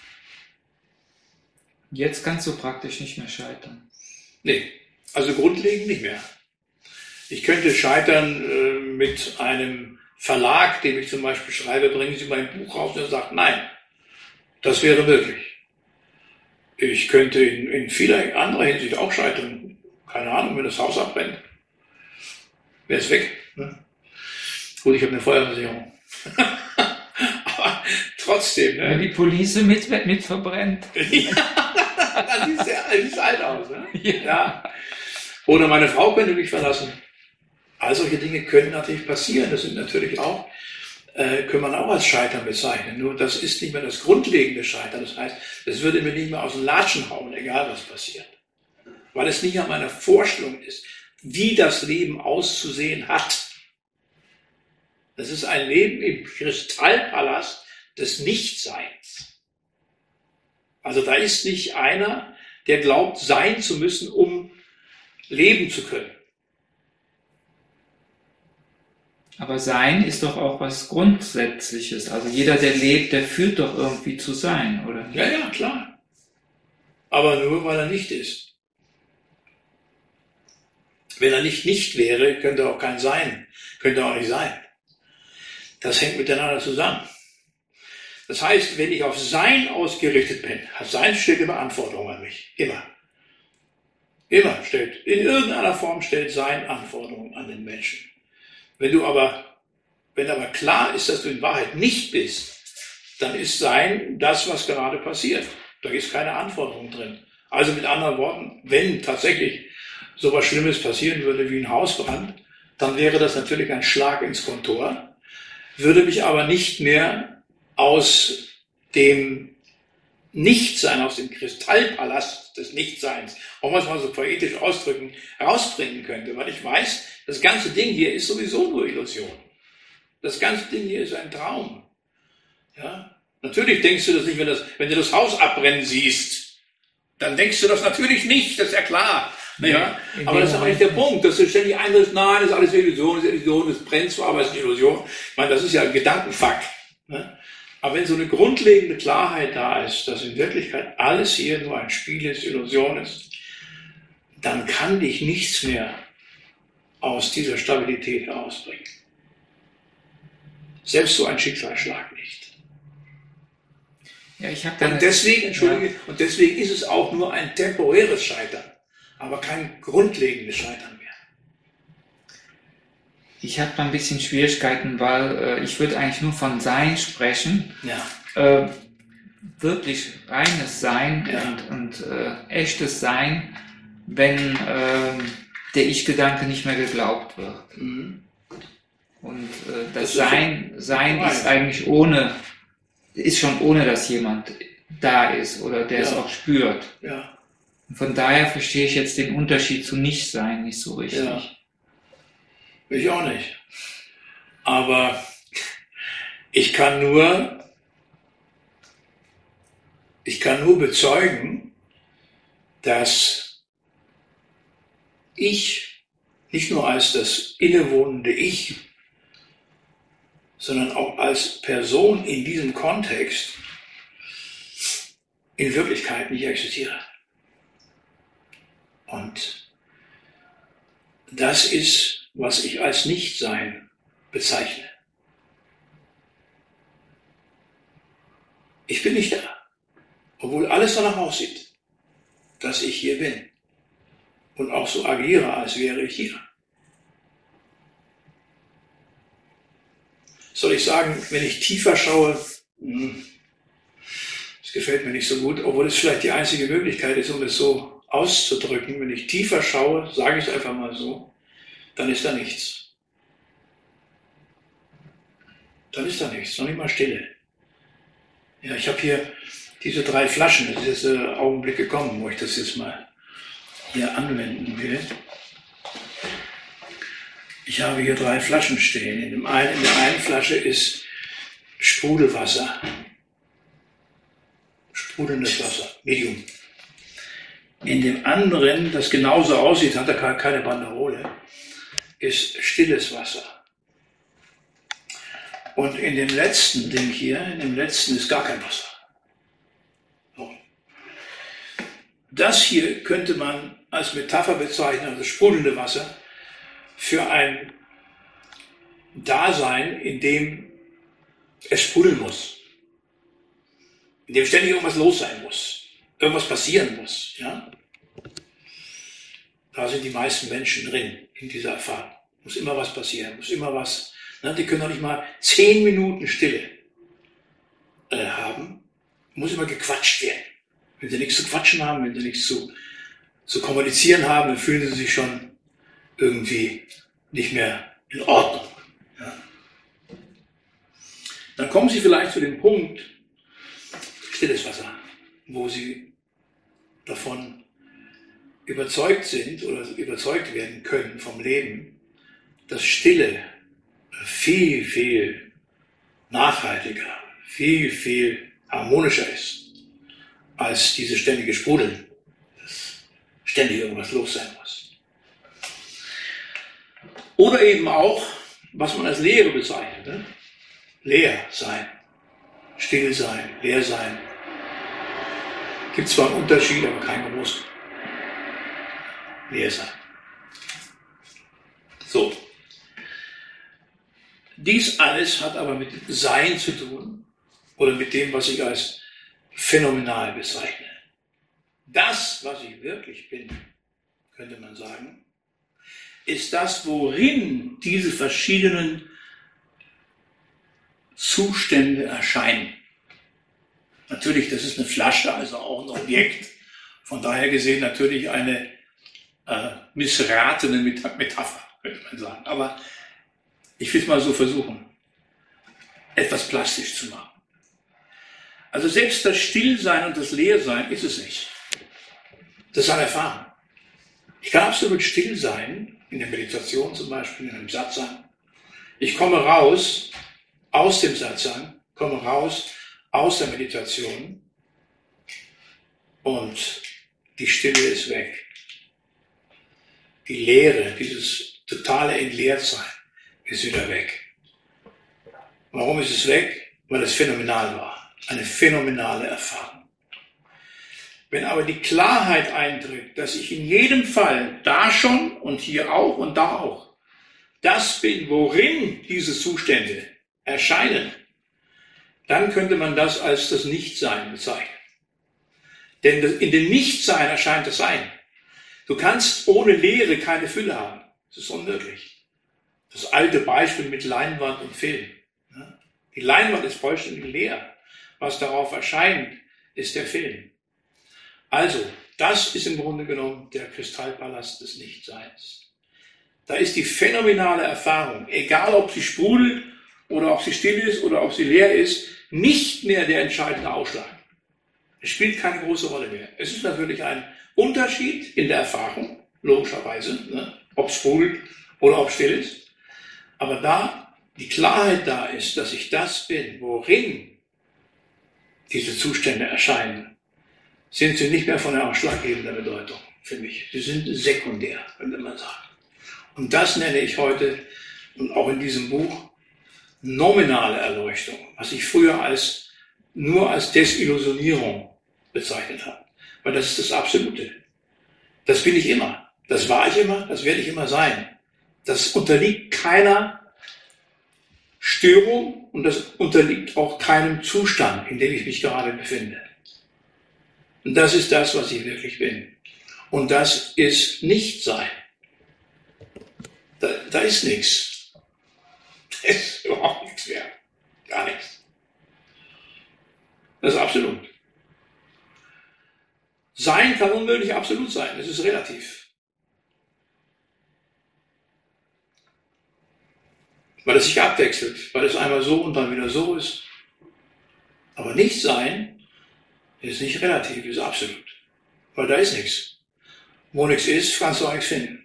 Jetzt kannst du praktisch nicht mehr scheitern. Nee, also grundlegend nicht mehr. Ich könnte scheitern mit einem Verlag, dem ich zum Beispiel schreibe, bringen Sie mein Buch raus, und er sagt, nein, das wäre möglich. Ich könnte in vieler anderer Hinsicht auch scheitern. Keine Ahnung, wenn das Haus abbrennt, wäre es weg. Ne? Gut, ich habe eine Feuerversicherung. Aber trotzdem. Ne? Wenn die Police mit verbrennt. Ja, das sieht alt aus. Ne? Ja. Oder meine Frau könnte mich verlassen. All solche Dinge können natürlich passieren. Das sind natürlich auch, können man auch als Scheitern bezeichnen. Nur das ist nicht mehr das grundlegende Scheitern. Das heißt, es würde mir nicht mehr aus den Latschen hauen, egal was passiert. Weil es nicht an meiner Vorstellung ist, wie das Leben auszusehen hat. Das ist ein Leben im Kristallpalast des Nichtseins. Also da ist nicht einer, der glaubt, sein zu müssen, um leben zu können. Aber Sein ist doch auch was Grundsätzliches. Also jeder, der lebt, der führt doch irgendwie zu Sein, oder nicht? Ja, ja, klar. Aber nur, weil er nicht ist. Wenn er nicht wäre, könnte er auch kein Sein, könnte er auch nicht sein. Das hängt miteinander zusammen. Das heißt, wenn ich auf Sein ausgerichtet bin, Sein stellt immer Anforderungen an mich. Immer. Immer in irgendeiner Form stellt Sein Anforderungen an den Menschen. Wenn aber klar ist, dass du in Wahrheit nicht bist, dann ist Sein das, was gerade passiert. Da ist keine Anforderung drin. Also mit anderen Worten, wenn tatsächlich so was Schlimmes passieren würde wie ein Hausbrand, dann wäre das natürlich ein Schlag ins Kontor, würde mich aber nicht mehr aus dem Nichtsein, aus dem Kristallpalast des Nichtseins, auch man es mal so poetisch ausdrücken, rausbringen könnte, weil ich weiß, das ganze Ding hier ist sowieso nur Illusion. Das ganze Ding hier ist ein Traum. Ja? Natürlich denkst du das nicht, wenn du das Haus abbrennen siehst, dann denkst du das natürlich nicht, das ist ja klar. Ja? Aber das ist auch nicht der Punkt, dass du ständig einredest, nein, das ist alles Illusion, das brennt zwar, aber es ist eine Illusion. Ich meine, das ist ja ein Gedankenfakt. Ne? Aber wenn so eine grundlegende Klarheit da ist, dass in Wirklichkeit alles hier nur ein Spiel ist, Illusion ist, dann kann dich nichts mehr aus dieser Stabilität herausbringen. Selbst so ein Schicksalsschlag nicht. Ja, und deswegen ist es auch nur ein temporäres Scheitern, aber kein grundlegendes Scheitern mehr. Ich habe da ein bisschen Schwierigkeiten, weil ich würde eigentlich nur von Sein sprechen. Ja. Wirklich reines Sein und echtes Sein, wenn der Ich-Gedanke nicht mehr geglaubt wird. Mhm. Und das Sein ist eigentlich ist schon ohne, dass jemand da ist oder der es auch spürt. Ja. Und von daher verstehe ich jetzt den Unterschied zu Nichtsein nicht so richtig. Ja. Ich auch nicht. Aber ich kann nur bezeugen, dass ich nicht nur als das innewohnende Ich, sondern auch als Person in diesem Kontext in Wirklichkeit nicht existiere. Und das ist, was ich als Nichtsein bezeichne. Ich bin nicht da, obwohl alles danach aussieht, dass ich hier bin und auch so agiere, als wäre ich hier. Soll ich sagen, wenn ich tiefer schaue, das gefällt mir nicht so gut, obwohl es vielleicht die einzige Möglichkeit ist, um es so auszudrücken. Wenn ich tiefer schaue, sage ich es einfach mal so, dann ist da nichts. Dann ist da nichts, noch nicht mal Stille. Ja, ich habe hier diese 3 Flaschen, es ist jetzt der Augenblick gekommen, wo ich das jetzt mal hier anwenden will. Ich habe hier 3 Flaschen stehen. In der einen Flasche ist Sprudelwasser. Sprudelndes Wasser, Medium. In dem anderen, das genauso aussieht, hat er keine Banderole, ist stilles Wasser. Und in dem letzten Ding hier, in dem letzten ist gar kein Wasser. So. Das hier könnte man als Metapher bezeichnen, also sprudelnde Wasser, für ein Dasein, in dem es sprudeln muss. In dem ständig irgendwas los sein muss. Irgendwas passieren muss. Ja? Da sind die meisten Menschen drin, in dieser Erfahrung. Muss immer was passieren, muss immer was. Ne? Die können doch nicht mal 10 Minuten Stille haben. Muss immer gequatscht werden. Wenn sie nichts zu quatschen haben, wenn sie nichts zu kommunizieren haben, dann fühlen sie sich schon irgendwie nicht mehr in Ordnung. Ja? Dann kommen sie vielleicht zu dem Punkt, stilles Wasser, wo sie davon überzeugt sind oder überzeugt werden können vom Leben, dass Stille viel, viel nachhaltiger, viel, viel harmonischer ist als diese ständige Sprudeln, dass ständig irgendwas los sein muss. Oder eben auch, was man als Leere bezeichnet, ne? Leer sein, still sein, leer sein. Gibt zwar einen Unterschied, aber keinen großen. Leer sein. So. Dies alles hat aber mit Sein zu tun oder mit dem, was ich als phänomenal bezeichne. Das, was ich wirklich bin, könnte man sagen, ist das, worin diese verschiedenen Zustände erscheinen. Natürlich, das ist eine Flasche, also auch ein Objekt. Von daher gesehen natürlich eine missratene Metapher, könnte man sagen. Aber ich will es mal so versuchen, etwas plastisch zu machen. Also selbst das Stillsein und das Leersein ist es nicht. Das ist eine Erfahrung. Ich kann absolut still sein, in der Meditation zum Beispiel, in einem Satsang. Ich komme raus aus dem Satsang, komme raus aus der Meditation und die Stille ist weg. Die Leere, dieses totale Entleertsein ist wieder weg. Warum ist es weg? Weil es phänomenal war. Eine phänomenale Erfahrung. Wenn aber die Klarheit eintritt, dass ich in jedem Fall da schon und hier auch und da auch das bin, worin diese Zustände erscheinen, dann könnte man das als das Nichtsein bezeichnen. Denn in dem Nichtsein erscheint das Sein. Du kannst ohne Leere keine Fülle haben. Das ist unmöglich. Das alte Beispiel mit Leinwand und Film. Die Leinwand ist vollständig leer. Was darauf erscheint, ist der Film. Also, das ist im Grunde genommen der Kristallpalast des Nichtseins. Da ist die phänomenale Erfahrung, egal ob sie sprudelt oder ob sie still ist oder ob sie leer ist, nicht mehr der entscheidende Ausschlag. Es spielt keine große Rolle mehr. Es ist natürlich ein Unterschied in der Erfahrung, logischerweise, ne? Ob es sprudelt oder ob es still ist. Aber da die Klarheit da ist, dass ich das bin, worin diese Zustände erscheinen, sind sie nicht mehr von der ausschlaggebenden Bedeutung für mich. Sie sind sekundär, könnte man sagen. Und das nenne ich heute und auch in diesem Buch nominale Erleuchtung, was ich früher nur als Desillusionierung bezeichnet habe. Weil das ist das Absolute. Das bin ich immer. Das war ich immer, das werde ich immer sein. Das unterliegt keiner Störung und das unterliegt auch keinem Zustand, in dem ich mich gerade befinde. Und das ist das, was ich wirklich bin. Und das ist Nichtsein. Da ist nichts. Da ist überhaupt nichts mehr. Gar nichts. Das ist absolut. Sein kann unmöglich absolut sein. Es ist relativ. Weil es sich abwechselt. Weil es einmal so und dann wieder so ist. Aber Nichtsein ist nicht relativ, ist absolut. Weil da ist nichts. Wo nichts ist, kannst du auch nichts finden.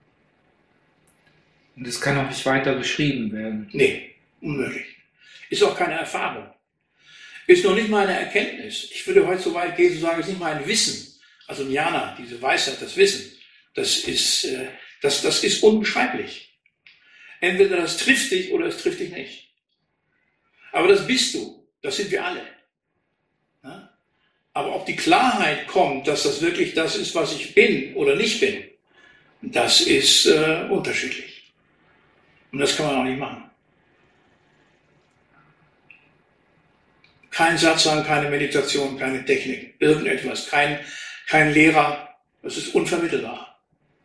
Und es kann auch nicht weiter beschrieben werden. Nee, unmöglich. Ist auch keine Erfahrung. Ist noch nicht mal eine Erkenntnis. Ich würde heute so weit gehen zu sagen, es ist nicht mal ein Wissen. Also Jnana, diese Weisheit, das Wissen, das ist unbeschreiblich. Entweder das trifft dich oder es trifft dich nicht. Aber das bist du. Das sind wir alle. Ja? Aber ob die Klarheit kommt, dass das wirklich das ist, was ich bin oder nicht bin, das ist unterschiedlich. Und das kann man auch nicht machen. Kein Satzang, keine Meditation, keine Technik, irgendetwas, kein Lehrer. Das ist unvermittelbar.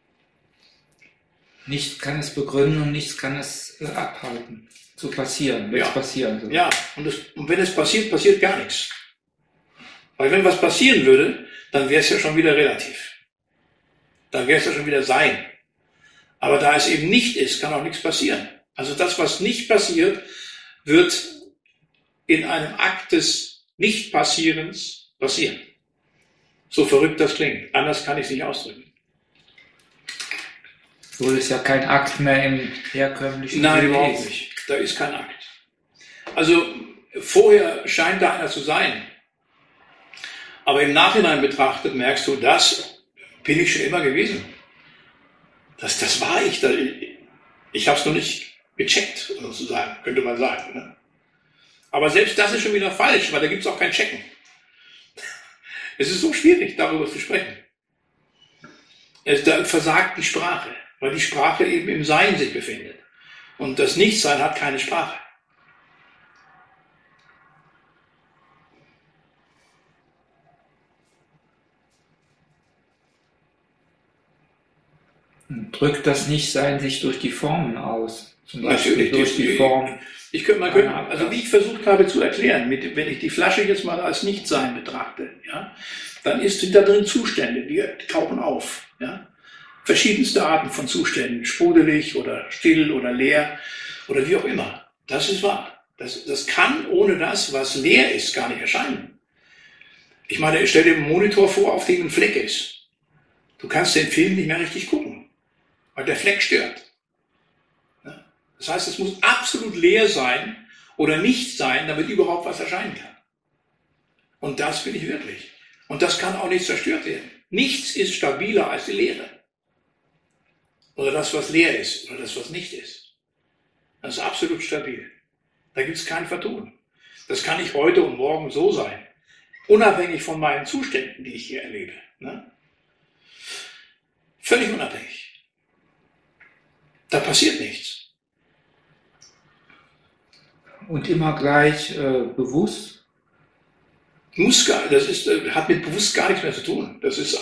Nichts kann es begründen und nichts kann es abhalten, zu passieren, wenn es passieren soll. Ja, und wenn es passiert, passiert gar nichts. Weil wenn was passieren würde, dann wäre es ja schon wieder relativ. Dann wäre es ja schon wieder Sein. Aber da es eben nicht ist, kann auch nichts passieren. Also das, was nicht passiert, wird in einem Akt des Nicht-Passierens passieren. So verrückt das klingt. Anders kann ich es nicht ausdrücken. So ist ja kein Akt mehr im herkömmlichen Nein, Sinne überhaupt ist. nicht. Da ist kein Akt. Also vorher scheint da einer zu sein. Aber im Nachhinein betrachtet merkst du, das bin ich schon immer gewesen. Das war ich. Ich habe es noch nicht gecheckt, sozusagen, könnte man sagen. Ne? Aber selbst das ist schon wieder falsch, weil da gibt es auch kein Checken. Es ist so schwierig, darüber zu sprechen. Da versagt die Sprache, weil die Sprache eben im Sein sich befindet. Und das Nichtsein hat keine Sprache. Drückt das Nichtsein sich durch die Formen aus? Zum Beispiel Natürlich, durch die Form. Also wie ich versucht habe zu erklären, wenn ich die Flasche jetzt mal als Nichtsein betrachte, ja, dann sind da drin Zustände, die tauchen auf. Ja. Verschiedenste Arten von Zuständen, sprudelig oder still oder leer oder wie auch immer. Das ist wahr. Das kann ohne das, was leer ist, gar nicht erscheinen. Ich meine, stell dir einen Monitor vor, auf dem ein Fleck ist. Du kannst den Film nicht mehr richtig gucken, weil der Fleck stört. Das heißt, es muss absolut leer sein oder nicht sein, damit überhaupt was erscheinen kann. Und das bin ich wirklich. Und das kann auch nicht zerstört werden. Nichts ist stabiler als die Leere. Oder das, was leer ist, oder das, was nicht ist. Das ist absolut stabil. Da gibt es kein Vertun. Das kann nicht heute und morgen so sein. Unabhängig von meinen Zuständen, die ich hier erlebe. Ne? Völlig unabhängig. Da passiert nichts. Und immer gleich bewusst? Hat mit bewusst gar nichts mehr zu tun. Das ist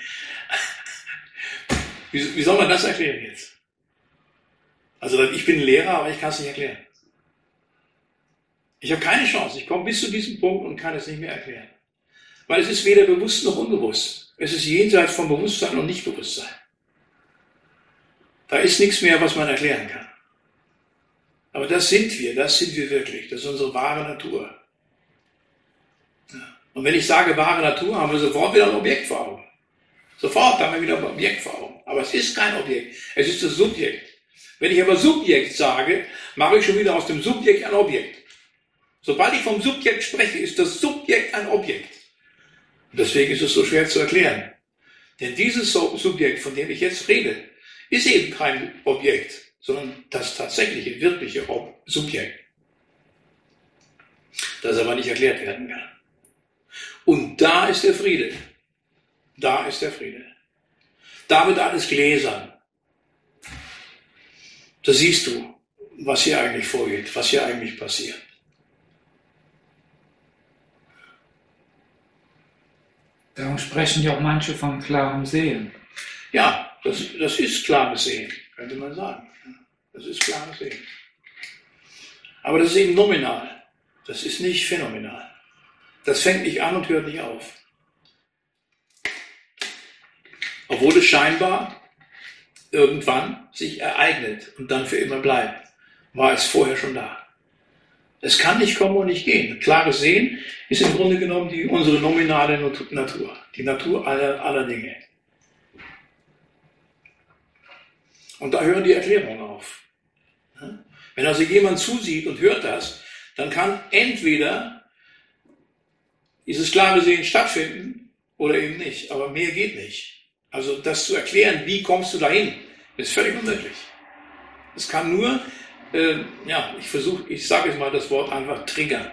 wie soll man das erklären jetzt? Also ich bin Lehrer, aber ich kann es nicht erklären. Ich habe keine Chance. Ich komme bis zu diesem Punkt und kann es nicht mehr erklären. Weil es ist weder bewusst noch unbewusst. Es ist jenseits von Bewusstsein und Nichtbewusstsein. Da ist nichts mehr, was man erklären kann. Aber das sind wir wirklich. Das ist unsere wahre Natur. Ja. Und wenn ich sage wahre Natur, haben wir sofort wieder ein Objekt vor Augen. Sofort haben wir wieder ein Objekt vor Augen. Aber es ist kein Objekt. Es ist das Subjekt. Wenn ich aber Subjekt sage, mache ich schon wieder aus dem Subjekt ein Objekt. Sobald ich vom Subjekt spreche, ist das Subjekt ein Objekt. Und deswegen ist es so schwer zu erklären. Denn dieses Subjekt, von dem ich jetzt rede, ist eben kein Objekt, sondern das tatsächliche, wirkliche Subjekt. das aber nicht erklärt werden kann. Und da ist der Friede. Da ist der Friede. Da wird alles gläsern. Da siehst du, was hier eigentlich vorgeht, was hier eigentlich passiert. Darum sprechen ja auch manche von klarem Sehen. Ja, das ist klares Sehen, könnte man sagen. Das ist klares Sehen. Aber das ist eben nominal. Das ist nicht phänomenal. Das fängt nicht an und hört nicht auf. Obwohl es scheinbar irgendwann sich ereignet und dann für immer bleibt, war es vorher schon da. Es kann nicht kommen und nicht gehen. Klares Sehen ist im Grunde genommen unsere nominale Natur, die Natur aller Dinge. Und da hören die Erklärungen auf. Wenn also jemand zusieht und hört das, dann kann entweder dieses klare Sehen stattfinden oder eben nicht. Aber mehr geht nicht. Also das zu erklären, wie kommst du dahin, ist völlig unmöglich. Es kann nur, ich sage jetzt mal das Wort einfach triggern.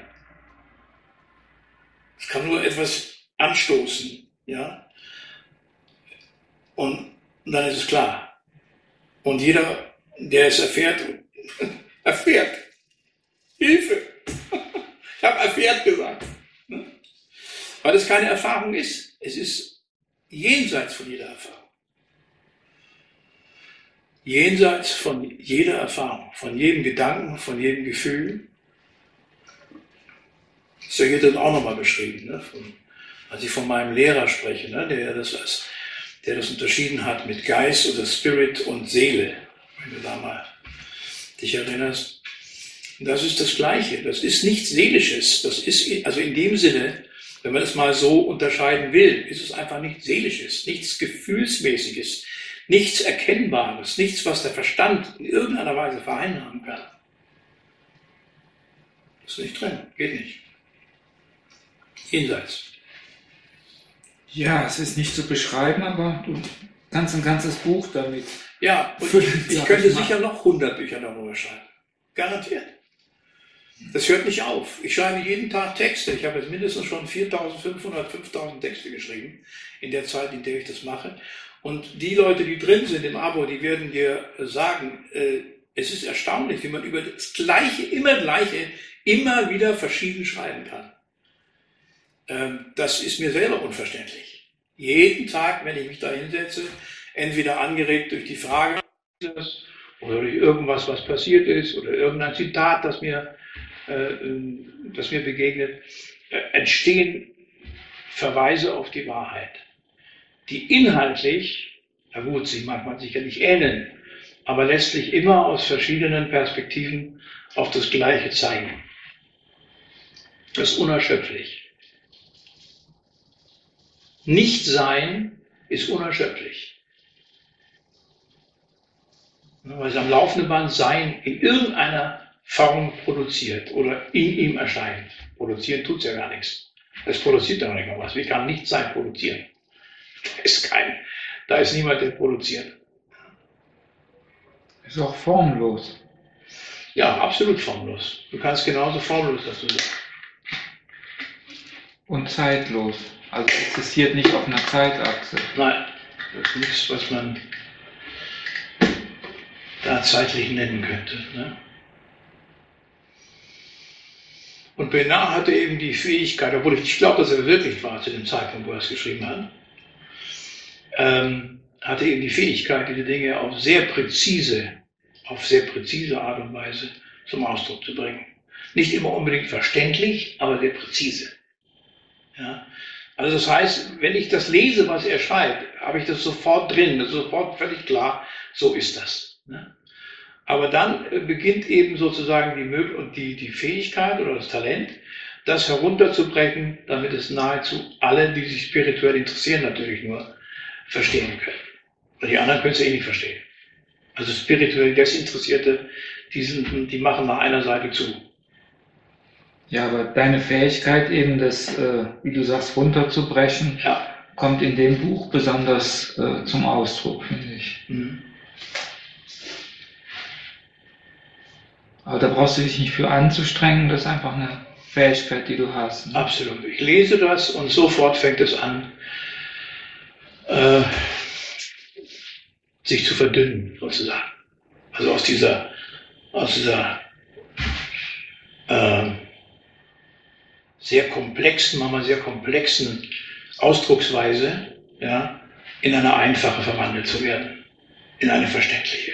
Es kann nur etwas anstoßen, ja. Und dann ist es klar. Und jeder, der es erfährt, erfährt. Hilfe! Ich habe erfährt gesagt. Weil es keine Erfahrung ist. Es ist jenseits von jeder Erfahrung. Jenseits von jeder Erfahrung, von jedem Gedanken, von jedem Gefühl. Das ist ja hier dann auch nochmal beschrieben, ne? Als ich von meinem Lehrer spreche, ne? der das unterschieden hat mit Geist oder Spirit und Seele, wenn du da mal dich erinnerst. Das ist das Gleiche, das ist nichts Seelisches, das ist, also in dem Sinne, wenn man es mal so unterscheiden will, ist es einfach nichts Seelisches, nichts Gefühlsmäßiges, nichts Erkennbares, nichts, was der Verstand in irgendeiner Weise vereinnahmen kann. Das ist nicht drin, geht nicht. Jenseits. Ja, es ist nicht zu beschreiben, aber du kannst ein ganzes Buch damit. Ja, und ich könnte sicher noch 100 Bücher darüber schreiben. Garantiert. Das hört nicht auf. Ich schreibe jeden Tag Texte. Ich habe jetzt mindestens schon 4.500, 5.000 Texte geschrieben in der Zeit, in der ich das mache. Und die Leute, die drin sind im Abo, die werden dir sagen, es ist erstaunlich, wie man über das Gleiche, immer wieder verschieden schreiben kann. Das ist mir selber unverständlich. Jeden Tag, wenn ich mich da hinsetze, entweder angeregt durch die Frage oder durch irgendwas, was passiert ist, oder irgendein Zitat, das mir begegnet, entstehen Verweise auf die Wahrheit, die inhaltlich, na gut, sie mag man sicher nicht ähneln, aber letztlich immer aus verschiedenen Perspektiven auf das Gleiche zeigen. Das ist unerschöpflich. Nichtsein ist unerschöpflich. Weil es am laufenden Band Sein in irgendeiner Form produziert oder in ihm erscheint. Produzieren tut es ja gar nichts. Es produziert doch nicht mal was. Wie kann Nichtsein produzieren? Da ist niemand, der produziert. Ist auch formlos. Ja, absolut formlos. Du kannst genauso formlos dazu sein. Und zeitlos. Also existiert nicht auf einer Zeitachse. Nein, das ist nichts, was man da zeitlich nennen könnte. Ne? Und Bernard hatte eben die Fähigkeit, obwohl ich nicht glaube, dass er wirklich war zu dem Zeitpunkt, wo er es geschrieben hat, hatte eben die Fähigkeit, diese Dinge auf sehr präzise Art und Weise zum Ausdruck zu bringen. Nicht immer unbedingt verständlich, aber sehr präzise. Ja? Also das heißt, wenn ich das lese, was er schreibt, habe ich das sofort drin, das ist sofort völlig klar, so ist das. Ne? Aber dann beginnt eben sozusagen die Fähigkeit oder das Talent, das herunterzubrechen, damit es nahezu alle, die sich spirituell interessieren, natürlich nur verstehen können. Und die anderen können es nicht verstehen. Also spirituell Desinteressierte, die machen nach einer Seite zu. Ja, aber deine Fähigkeit eben, das, wie du sagst, runterzubrechen, ja, kommt in dem Buch besonders zum Ausdruck, finde ich. Mhm. Aber da brauchst du dich nicht für anzustrengen, das ist einfach eine Fähigkeit, die du hast. Ne? Absolut. Ich lese das und sofort fängt es an, äh, sich zu verdünnen, sozusagen. Also aus dieser äh, manchmal sehr komplexen Ausdrucksweise, ja, in eine einfache verwandelt zu werden, in eine verständliche.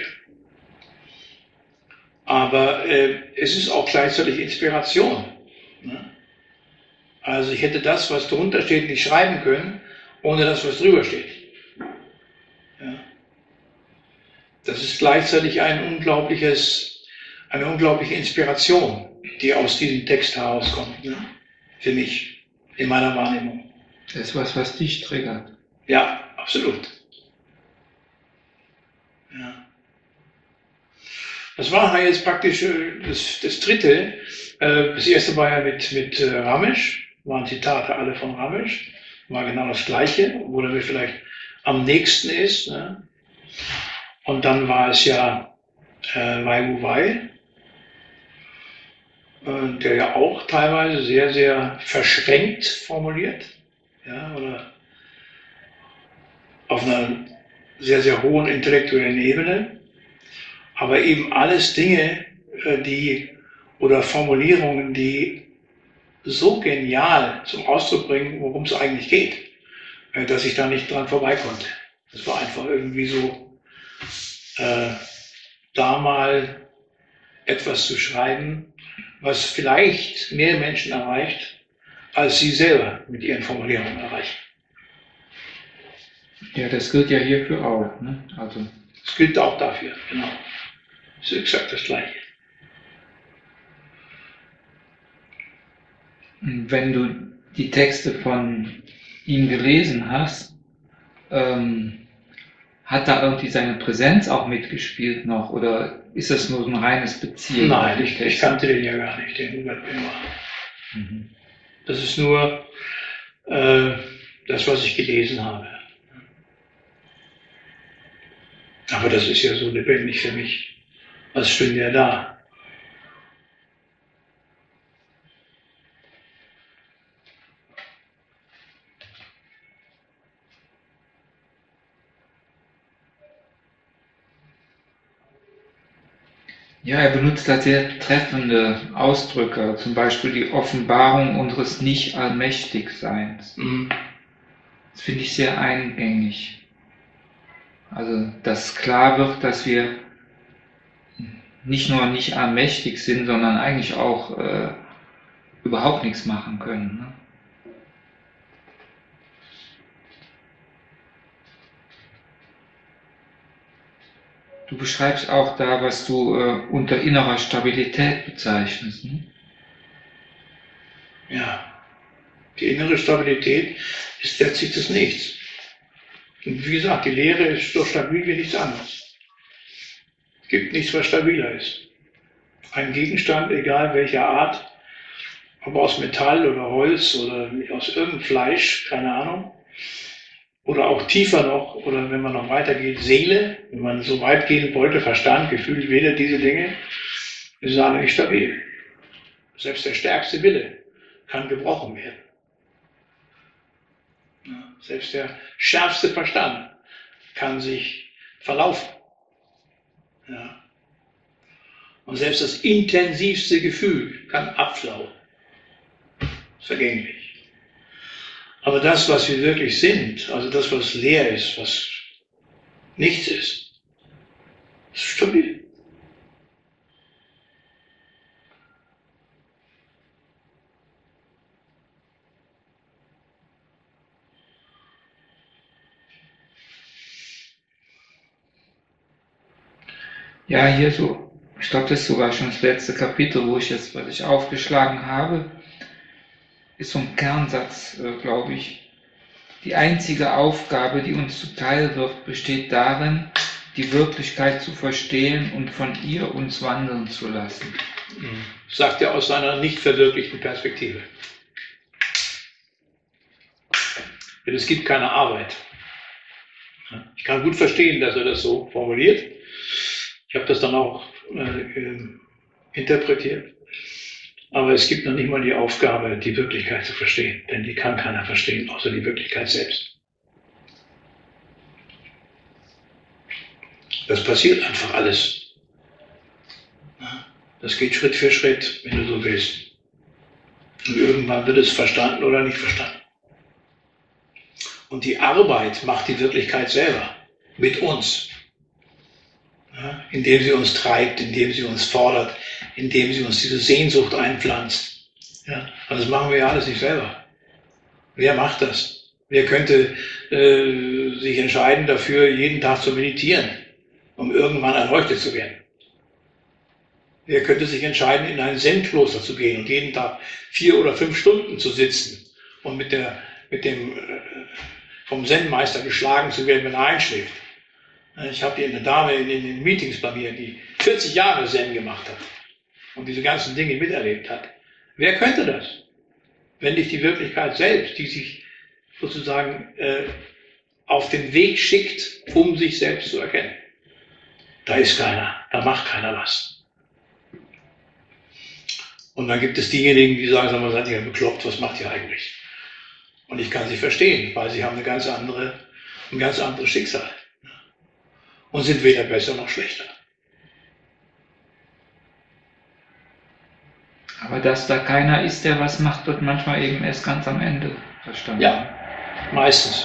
Aber es ist auch gleichzeitig Inspiration. Ne? Also ich hätte das, was drunter steht, nicht schreiben können, ohne das, was drüber steht. Ja? Das ist gleichzeitig eine unglaubliche Inspiration, die aus diesem Text herauskommt. Ne? Für mich, in meiner Wahrnehmung. Das ist was dich triggert. Ja, absolut. Ja. Das war jetzt praktisch das dritte. Das erste war ja mit Ramesh, waren Zitate alle von Ramesh, war genau das gleiche, obwohl er mir vielleicht am nächsten ist. Ne? Und dann war es ja Wai Wu Wei, der ja auch teilweise sehr, sehr verschränkt formuliert, ja, oder auf einer sehr, sehr hohen intellektuellen Ebene, aber eben alles Dinge, oder Formulierungen, die so genial zum Ausdruck bringen, worum es eigentlich geht, dass ich da nicht dran vorbei konnte. Das war einfach irgendwie so, da mal etwas zu schreiben, was vielleicht mehr Menschen erreicht, als sie selber mit ihren Formulierungen erreichen. Ja, das gilt ja hierfür auch. Ne? Also. Das gilt auch dafür, genau. Das ist exakt das Gleiche. Wenn du die Texte von ihm gelesen hast, hat da irgendwie seine Präsenz auch mitgespielt noch oder ist das nur so ein reines Beziehen? Nein, ich kannte den ja gar nicht, den Hubert Bimmer. Mhm. Das ist nur das, was ich gelesen habe. Aber das ist ja so lebendig für mich, als stünde er da. Ja, er benutzt da sehr treffende Ausdrücke, zum Beispiel die Offenbarung unseres Nicht-Allmächtigseins. Mhm. Das finde ich sehr eingängig. Also, dass klar wird, dass wir nicht nur nicht allmächtig sind, sondern eigentlich auch überhaupt nichts machen können. Ne? Du beschreibst auch da, was du unter innerer Stabilität bezeichnest. Ne? Ja, die innere Stabilität ist letztlich das Nichts. Und wie gesagt, die Lehre ist so stabil wie nichts anderes. Es gibt nichts, was stabiler ist. Ein Gegenstand, egal welcher Art, ob aus Metall oder Holz oder aus irgendeinem Fleisch, keine Ahnung, oder auch tiefer noch, oder wenn man noch weitergeht, Seele, wenn man so weit gehen wollte, Verstand, Gefühl, Wille, diese Dinge, ist alle nicht stabil. Selbst der stärkste Wille kann gebrochen werden. Ja, selbst der schärfste Verstand kann sich verlaufen. Ja. Und selbst das intensivste Gefühl kann abflauen. Vergänglich. Aber das, was wir wirklich sind, also das, was leer ist, was nichts ist stabil. Ja, hier so, ich glaube, das ist sogar schon das letzte Kapitel, was ich aufgeschlagen habe, ist so ein Kernsatz, glaube ich. Die einzige Aufgabe, die uns zuteil wird, besteht darin, die Wirklichkeit zu verstehen und von ihr uns wandeln zu lassen. Sagt er aus seiner nicht verwirklichten Perspektive. Denn es gibt keine Arbeit. Ich kann gut verstehen, dass er das so formuliert. Ich habe das dann auch interpretiert. Aber es gibt noch nicht mal die Aufgabe, die Wirklichkeit zu verstehen, denn die kann keiner verstehen, außer die Wirklichkeit selbst. Das passiert einfach alles. Das geht Schritt für Schritt, wenn du so willst. Und irgendwann wird es verstanden oder nicht verstanden. Und die Arbeit macht die Wirklichkeit selber mit uns. Ja, indem sie uns treibt, indem sie uns fordert, indem sie uns diese Sehnsucht einpflanzt. Ja, und das machen wir ja alles nicht selber. Wer macht das? Wer könnte sich entscheiden dafür, jeden Tag zu meditieren, um irgendwann erleuchtet zu werden? Wer könnte sich entscheiden, in ein Zen-Kloster zu gehen und jeden Tag 4 oder 5 Stunden zu sitzen und mit dem vom Zen-Meister geschlagen zu werden, wenn er einschläft? Ich habe hier eine Dame in den Meetings bei mir, die 40 Jahre Zen gemacht hat und diese ganzen Dinge miterlebt hat. Wer könnte das? Wenn nicht die Wirklichkeit selbst, die sich sozusagen auf den Weg schickt, um sich selbst zu erkennen. Da ist keiner, da macht keiner was. Und dann gibt es diejenigen, die sagen, sag mal, seid ihr bekloppt, was macht ihr eigentlich? Und ich kann sie verstehen, weil sie haben ein ganz anderes Schicksal. Und sind weder besser noch schlechter. Aber dass da keiner ist, der was macht, wird manchmal eben erst ganz am Ende verstanden. Ja, meistens.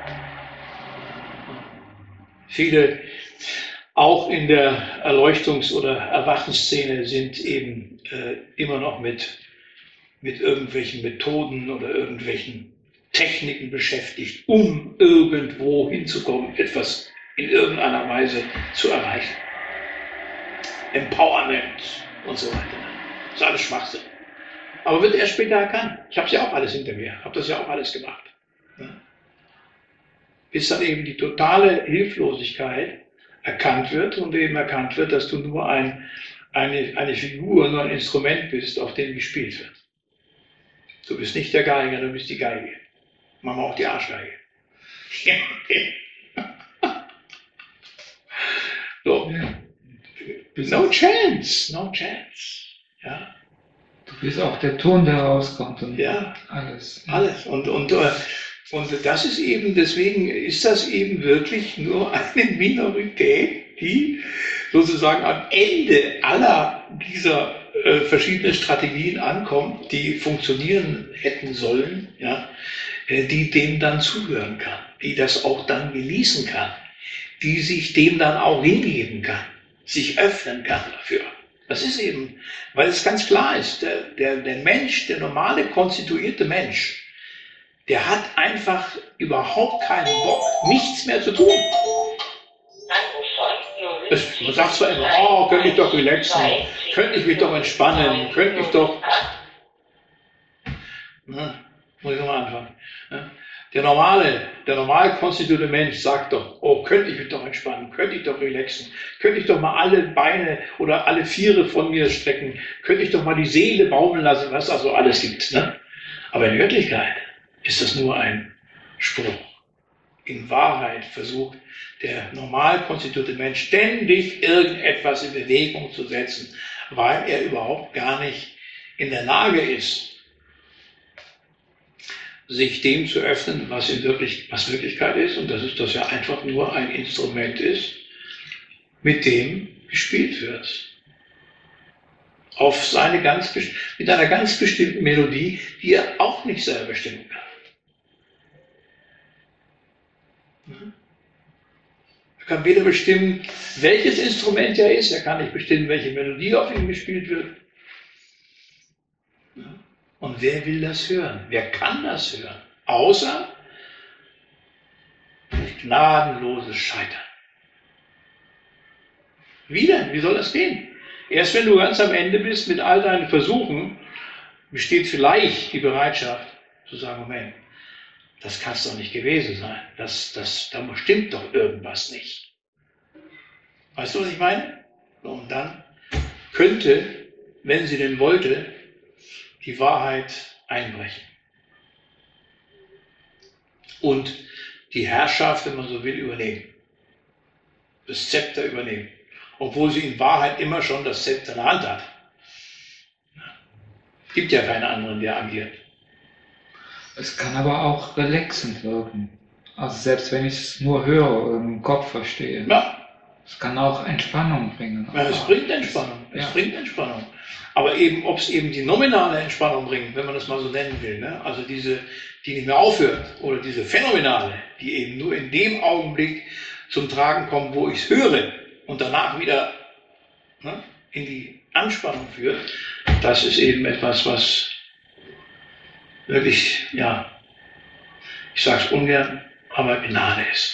Viele, auch in der Erleuchtungs- oder Erwachensszene, sind eben immer noch mit irgendwelchen Methoden oder irgendwelchen Techniken beschäftigt, um irgendwo hinzukommen, etwas in irgendeiner Weise zu erreichen. Empowerment und so weiter. Das ist alles Schwachsinn. Aber wird erst später erkannt. Ich habe es ja auch alles hinter mir, habe das ja auch alles gemacht. Bis dann eben die totale Hilflosigkeit erkannt wird und eben erkannt wird, dass du nur eine Figur, nur ein Instrument bist, auf dem gespielt wird. Du bist nicht der Geiger, du bist die Geige. Machen wir auch die Arschgeige. So. No chance, no chance. Ja. Du bist auch der Ton, der rauskommt und ja. alles. Alles. Und das ist eben, deswegen ist das eben wirklich nur eine Minorität, die sozusagen am Ende aller dieser verschiedenen Strategien ankommt, die funktionieren hätten sollen, ja, die dem dann zuhören kann, die das auch dann genießen kann, die sich dem dann auch hingeben kann, sich öffnen kann dafür. Das ist eben, weil es ganz klar ist, der Mensch, der normale, konstituierte Mensch, der hat einfach überhaupt keinen Bock, nichts mehr zu tun. Man sagt zwar immer, oh, könnte ich doch relaxen, könnte ich mich doch entspannen, könnte ich doch... Na, muss ich nochmal anfangen. Der normal konstituierte Mensch sagt doch, oh, könnte ich mich doch entspannen, könnte ich doch relaxen, könnte ich doch mal alle Beine oder alle Viere von mir strecken, könnte ich doch mal die Seele baumeln lassen, was also alles gibt. Ne? Aber in Wirklichkeit ist das nur ein Spruch. In Wahrheit versucht der normal konstituierte Mensch ständig irgendetwas in Bewegung zu setzen, weil er überhaupt gar nicht in der Lage ist, sich dem zu öffnen, was Wirklichkeit ist, und das ist, dass er einfach nur ein Instrument ist, mit dem gespielt wird. Mit einer ganz bestimmten Melodie, die er auch nicht selber bestimmen kann. Er kann weder bestimmen, welches Instrument er ist, er kann nicht bestimmen, welche Melodie auf ihm gespielt wird. Und wer will das hören? Wer kann das hören? Außer gnadenloses Scheitern. Wie denn? Wie soll das gehen? Erst wenn du ganz am Ende bist mit all deinen Versuchen, besteht vielleicht die Bereitschaft zu sagen, Moment, das kann es doch nicht gewesen sein. Da stimmt doch irgendwas nicht. Weißt du, was ich meine? Und dann könnte, wenn sie denn wollte, die Wahrheit einbrechen. Und die Herrschaft, wenn man so will, übernehmen. Das Zepter übernehmen. Obwohl sie in Wahrheit immer schon das Zepter in der Hand hat. Gibt ja keinen anderen, der agiert. Es kann aber auch relaxend wirken. Also selbst wenn ich es nur höre oder im Kopf verstehe. Ja, Es kann auch Entspannung bringen. ja, es bringt Entspannung. Es bringt Entspannung. Aber eben, ob es eben die nominale Entspannung bringt, wenn man das mal so nennen will, ne? Also diese, die nicht mehr aufhört, oder diese phänomenale, die eben nur in dem Augenblick zum Tragen kommt, wo ich es höre und danach wieder, ne, in die Anspannung führt, das ist eben etwas, was wirklich, ja, ich sage es ungern, aber Gnade ist.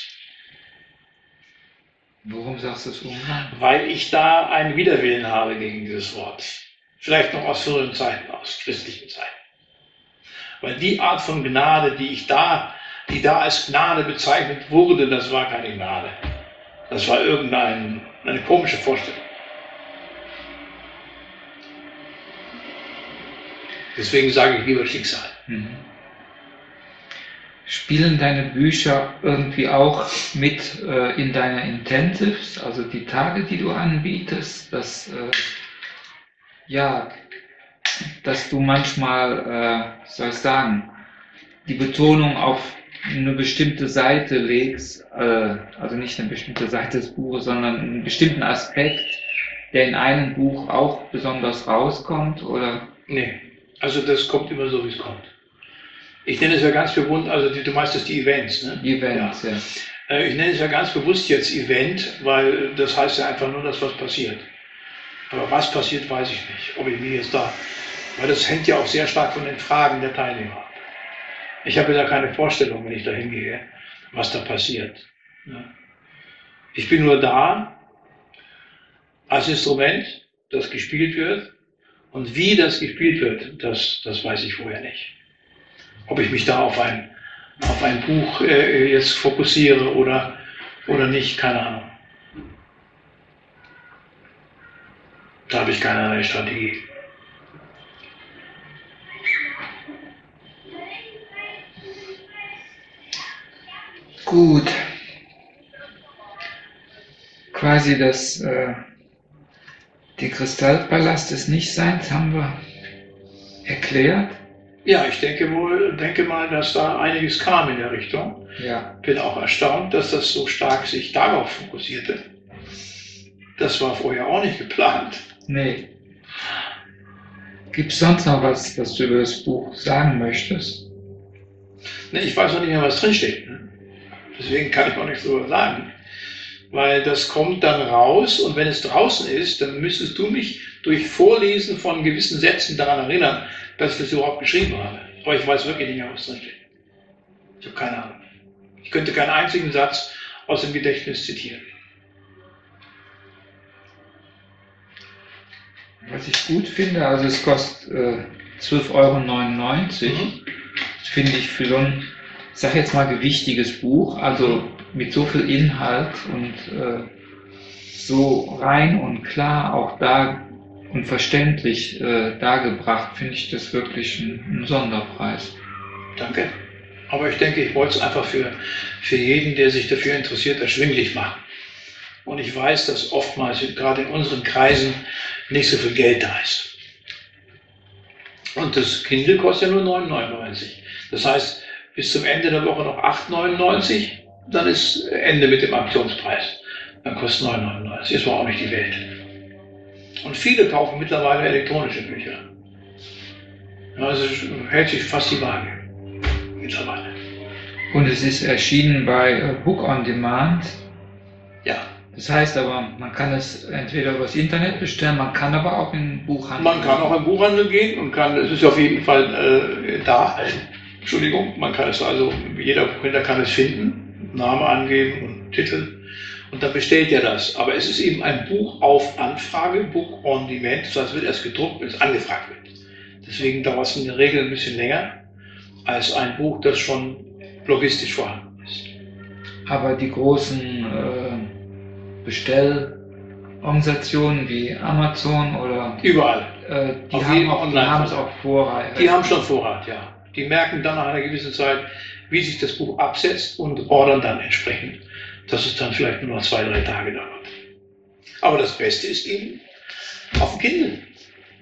Warum sagst du es ungern? Weil ich da einen Widerwillen habe gegen dieses Wort. Vielleicht noch aus früheren Zeiten, aus christlichen Zeiten. Weil die Art von Gnade, die da als Gnade bezeichnet wurde, das war keine Gnade. Das war eine komische Vorstellung. Deswegen sage ich lieber Schicksal. Mhm. Spielen deine Bücher irgendwie auch mit in deine Intensives, also die Tage, die du anbietest, dass du manchmal, wie soll ich sagen, die Betonung auf eine bestimmte Seite legst, also nicht eine bestimmte Seite des Buches, sondern einen bestimmten Aspekt, der in einem Buch auch besonders rauskommt, oder? Nee, also das kommt immer so, wie es kommt. Ich nenne es ja ganz bewusst, also du meinst das die Events, ne? Die Events, ja. Ich nenne es ja ganz bewusst jetzt Event, weil das heißt ja einfach nur, dass was passiert. Aber was passiert, weiß ich nicht, ob ich mir jetzt da, weil das hängt ja auch sehr stark von den Fragen der Teilnehmer ab. Ich habe da keine Vorstellung, wenn ich da hingehe, was da passiert. Ich bin nur da als Instrument, das gespielt wird, und wie das gespielt wird, das weiß ich vorher nicht. Ob ich mich da auf ein Buch jetzt fokussiere oder nicht, keine Ahnung. Da habe ich keinerlei Strategie. Gut. Quasi den Kristallpalast des Nichtseins haben wir erklärt. Ja, ich denke mal, dass da einiges kam in der Richtung. Ja. Bin auch erstaunt, dass das so stark sich darauf fokussierte. Das war vorher auch nicht geplant. Nee. Gibt es sonst noch was du über das Buch sagen möchtest? Ne, ich weiß noch nicht mehr, was drinsteht. Ne? Deswegen kann ich auch nichts darüber sagen. Weil das kommt dann raus, und wenn es draußen ist, dann müsstest du mich durch Vorlesen von gewissen Sätzen daran erinnern, dass ich das überhaupt geschrieben habe. Aber ich weiß wirklich nicht mehr, was drinsteht. Ich habe keine Ahnung. Ich könnte keinen einzigen Satz aus dem Gedächtnis zitieren. Was ich gut finde, also es kostet 12,99 €. Das finde ich für so ein, ich sag jetzt mal, gewichtiges Buch, also mit so viel Inhalt und so rein und klar auch da und verständlich dargebracht, finde ich das wirklich ein Sonderpreis. Danke. Aber ich denke, ich wollte es einfach für jeden, der sich dafür interessiert, erschwinglich machen. Und ich weiß, dass oftmals, gerade in unseren Kreisen, nicht so viel Geld da ist. Und das Kindle kostet ja nur 9,99 €. Das heißt, bis zum Ende der Woche noch 8,99 €, dann ist Ende mit dem Aktionspreis. Dann kostet 9,99 €. Ist aber auch nicht die Welt. Und viele kaufen mittlerweile elektronische Bücher. Also hält sich fast die Waage mittlerweile. Und es ist erschienen bei Book on Demand. Ja. Das heißt aber, man kann es entweder übers Internet bestellen, man kann aber auch in den Buchhandel Man kann auch im Buchhandel gehen und es ist auf jeden Fall da. Entschuldigung, man kann es also, jeder Buchhändler kann es finden, Name angeben und Titel, und dann bestellt er das. Aber es ist eben ein Buch auf Anfrage, Book on Demand, das heißt, es wird erst gedruckt, wenn es angefragt wird. Deswegen dauert es in der Regel ein bisschen länger als ein Buch, das schon logistisch vorhanden ist. Aber die großen Bestellorganisationen wie Amazon oder überall, die haben es auch Vorrat. Die haben schon Vorrat, ja. Die merken dann nach einer gewissen Zeit, wie sich das Buch absetzt, und ordern dann entsprechend, dass es dann vielleicht nur noch 2-3 Tage dauert. Aber das Beste ist eben auf dem Kindle. Ja?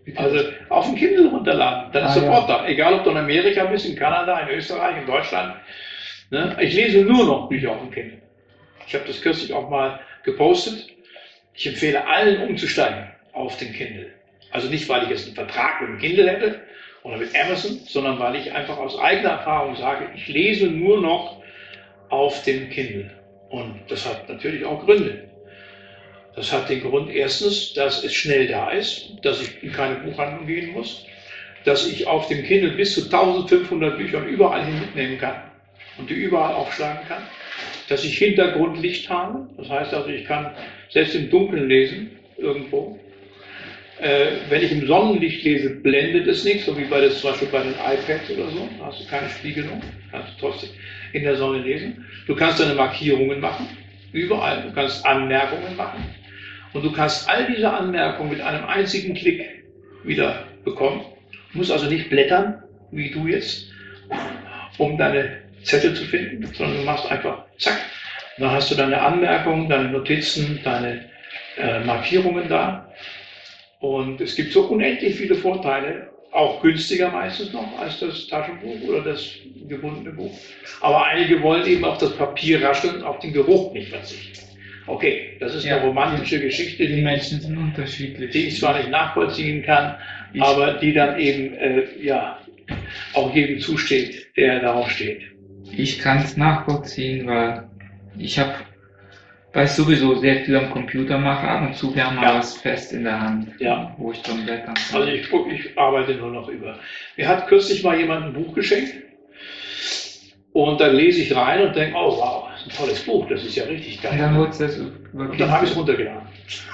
Also auf dem Kindle runterladen, dann ist Ah, sofort ja. da. Egal, ob du in Amerika bist, in Kanada, in Österreich, in Deutschland. Ne? Ich lese nur noch Bücher auf dem Kindle. Ich habe das kürzlich auch mal gepostet. Ich empfehle allen umzusteigen auf den Kindle. Also nicht, weil ich jetzt einen Vertrag mit dem Kindle hätte oder mit Amazon, sondern weil ich einfach aus eigener Erfahrung sage, ich lese nur noch auf dem Kindle. Und das hat natürlich auch Gründe. Das hat den Grund erstens, dass es schnell da ist, dass ich in keine Buchhandlung gehen muss, dass ich auf dem Kindle bis zu 1500 Büchern überall hin mitnehmen kann und die überall aufschlagen kann, dass ich Hintergrundlicht habe, das heißt also, ich kann selbst im Dunkeln lesen, irgendwo. Wenn ich im Sonnenlicht lese, blendet es nicht, so wie zum Beispiel bei den iPads oder so, da hast du keine Spiegelung, kannst du trotzdem in der Sonne lesen. Du kannst deine Markierungen machen, überall, du kannst Anmerkungen machen. Und du kannst all diese Anmerkungen mit einem einzigen Klick wieder bekommen. Du musst also nicht blättern, wie du jetzt, um deine Zettel zu finden, sondern du machst einfach zack. Dann hast du deine Anmerkungen, deine Notizen, deine Markierungen da. Und es gibt so unendlich viele Vorteile, auch günstiger meistens noch als das Taschenbuch oder das gebundene Buch. Aber einige wollen eben auf das Papier rascheln, auf den Geruch nicht verzichten. Okay, das ist Ja, eine romantische Geschichte, Die Menschen sind unterschiedlich. die ich zwar nicht nachvollziehen kann, aber die dann eben ja auch jedem zusteht, der darauf steht. Ich kann es nachvollziehen, weil weil ich sowieso sehr viel am Computer mache, ab und zu gerne mal Ja. was fest in der Hand, Ja. wo ich dran blättern kann. Also ich arbeite nur noch über. Mir hat kürzlich mal jemand ein Buch geschenkt und dann lese ich rein und denke, oh wow, das ist ein tolles Buch, das ist ja richtig Und geil. dann holst du es Und dann habe ich es runtergeladen.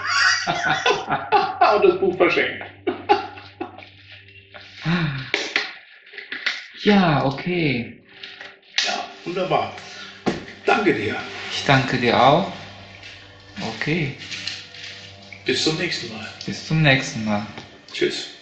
Und das Buch verschenkt. Ja, okay. Ja, wunderbar. Danke dir. Ich danke dir auch. Okay, Bis zum nächsten Mal. bis zum nächsten Mal. Tschüss.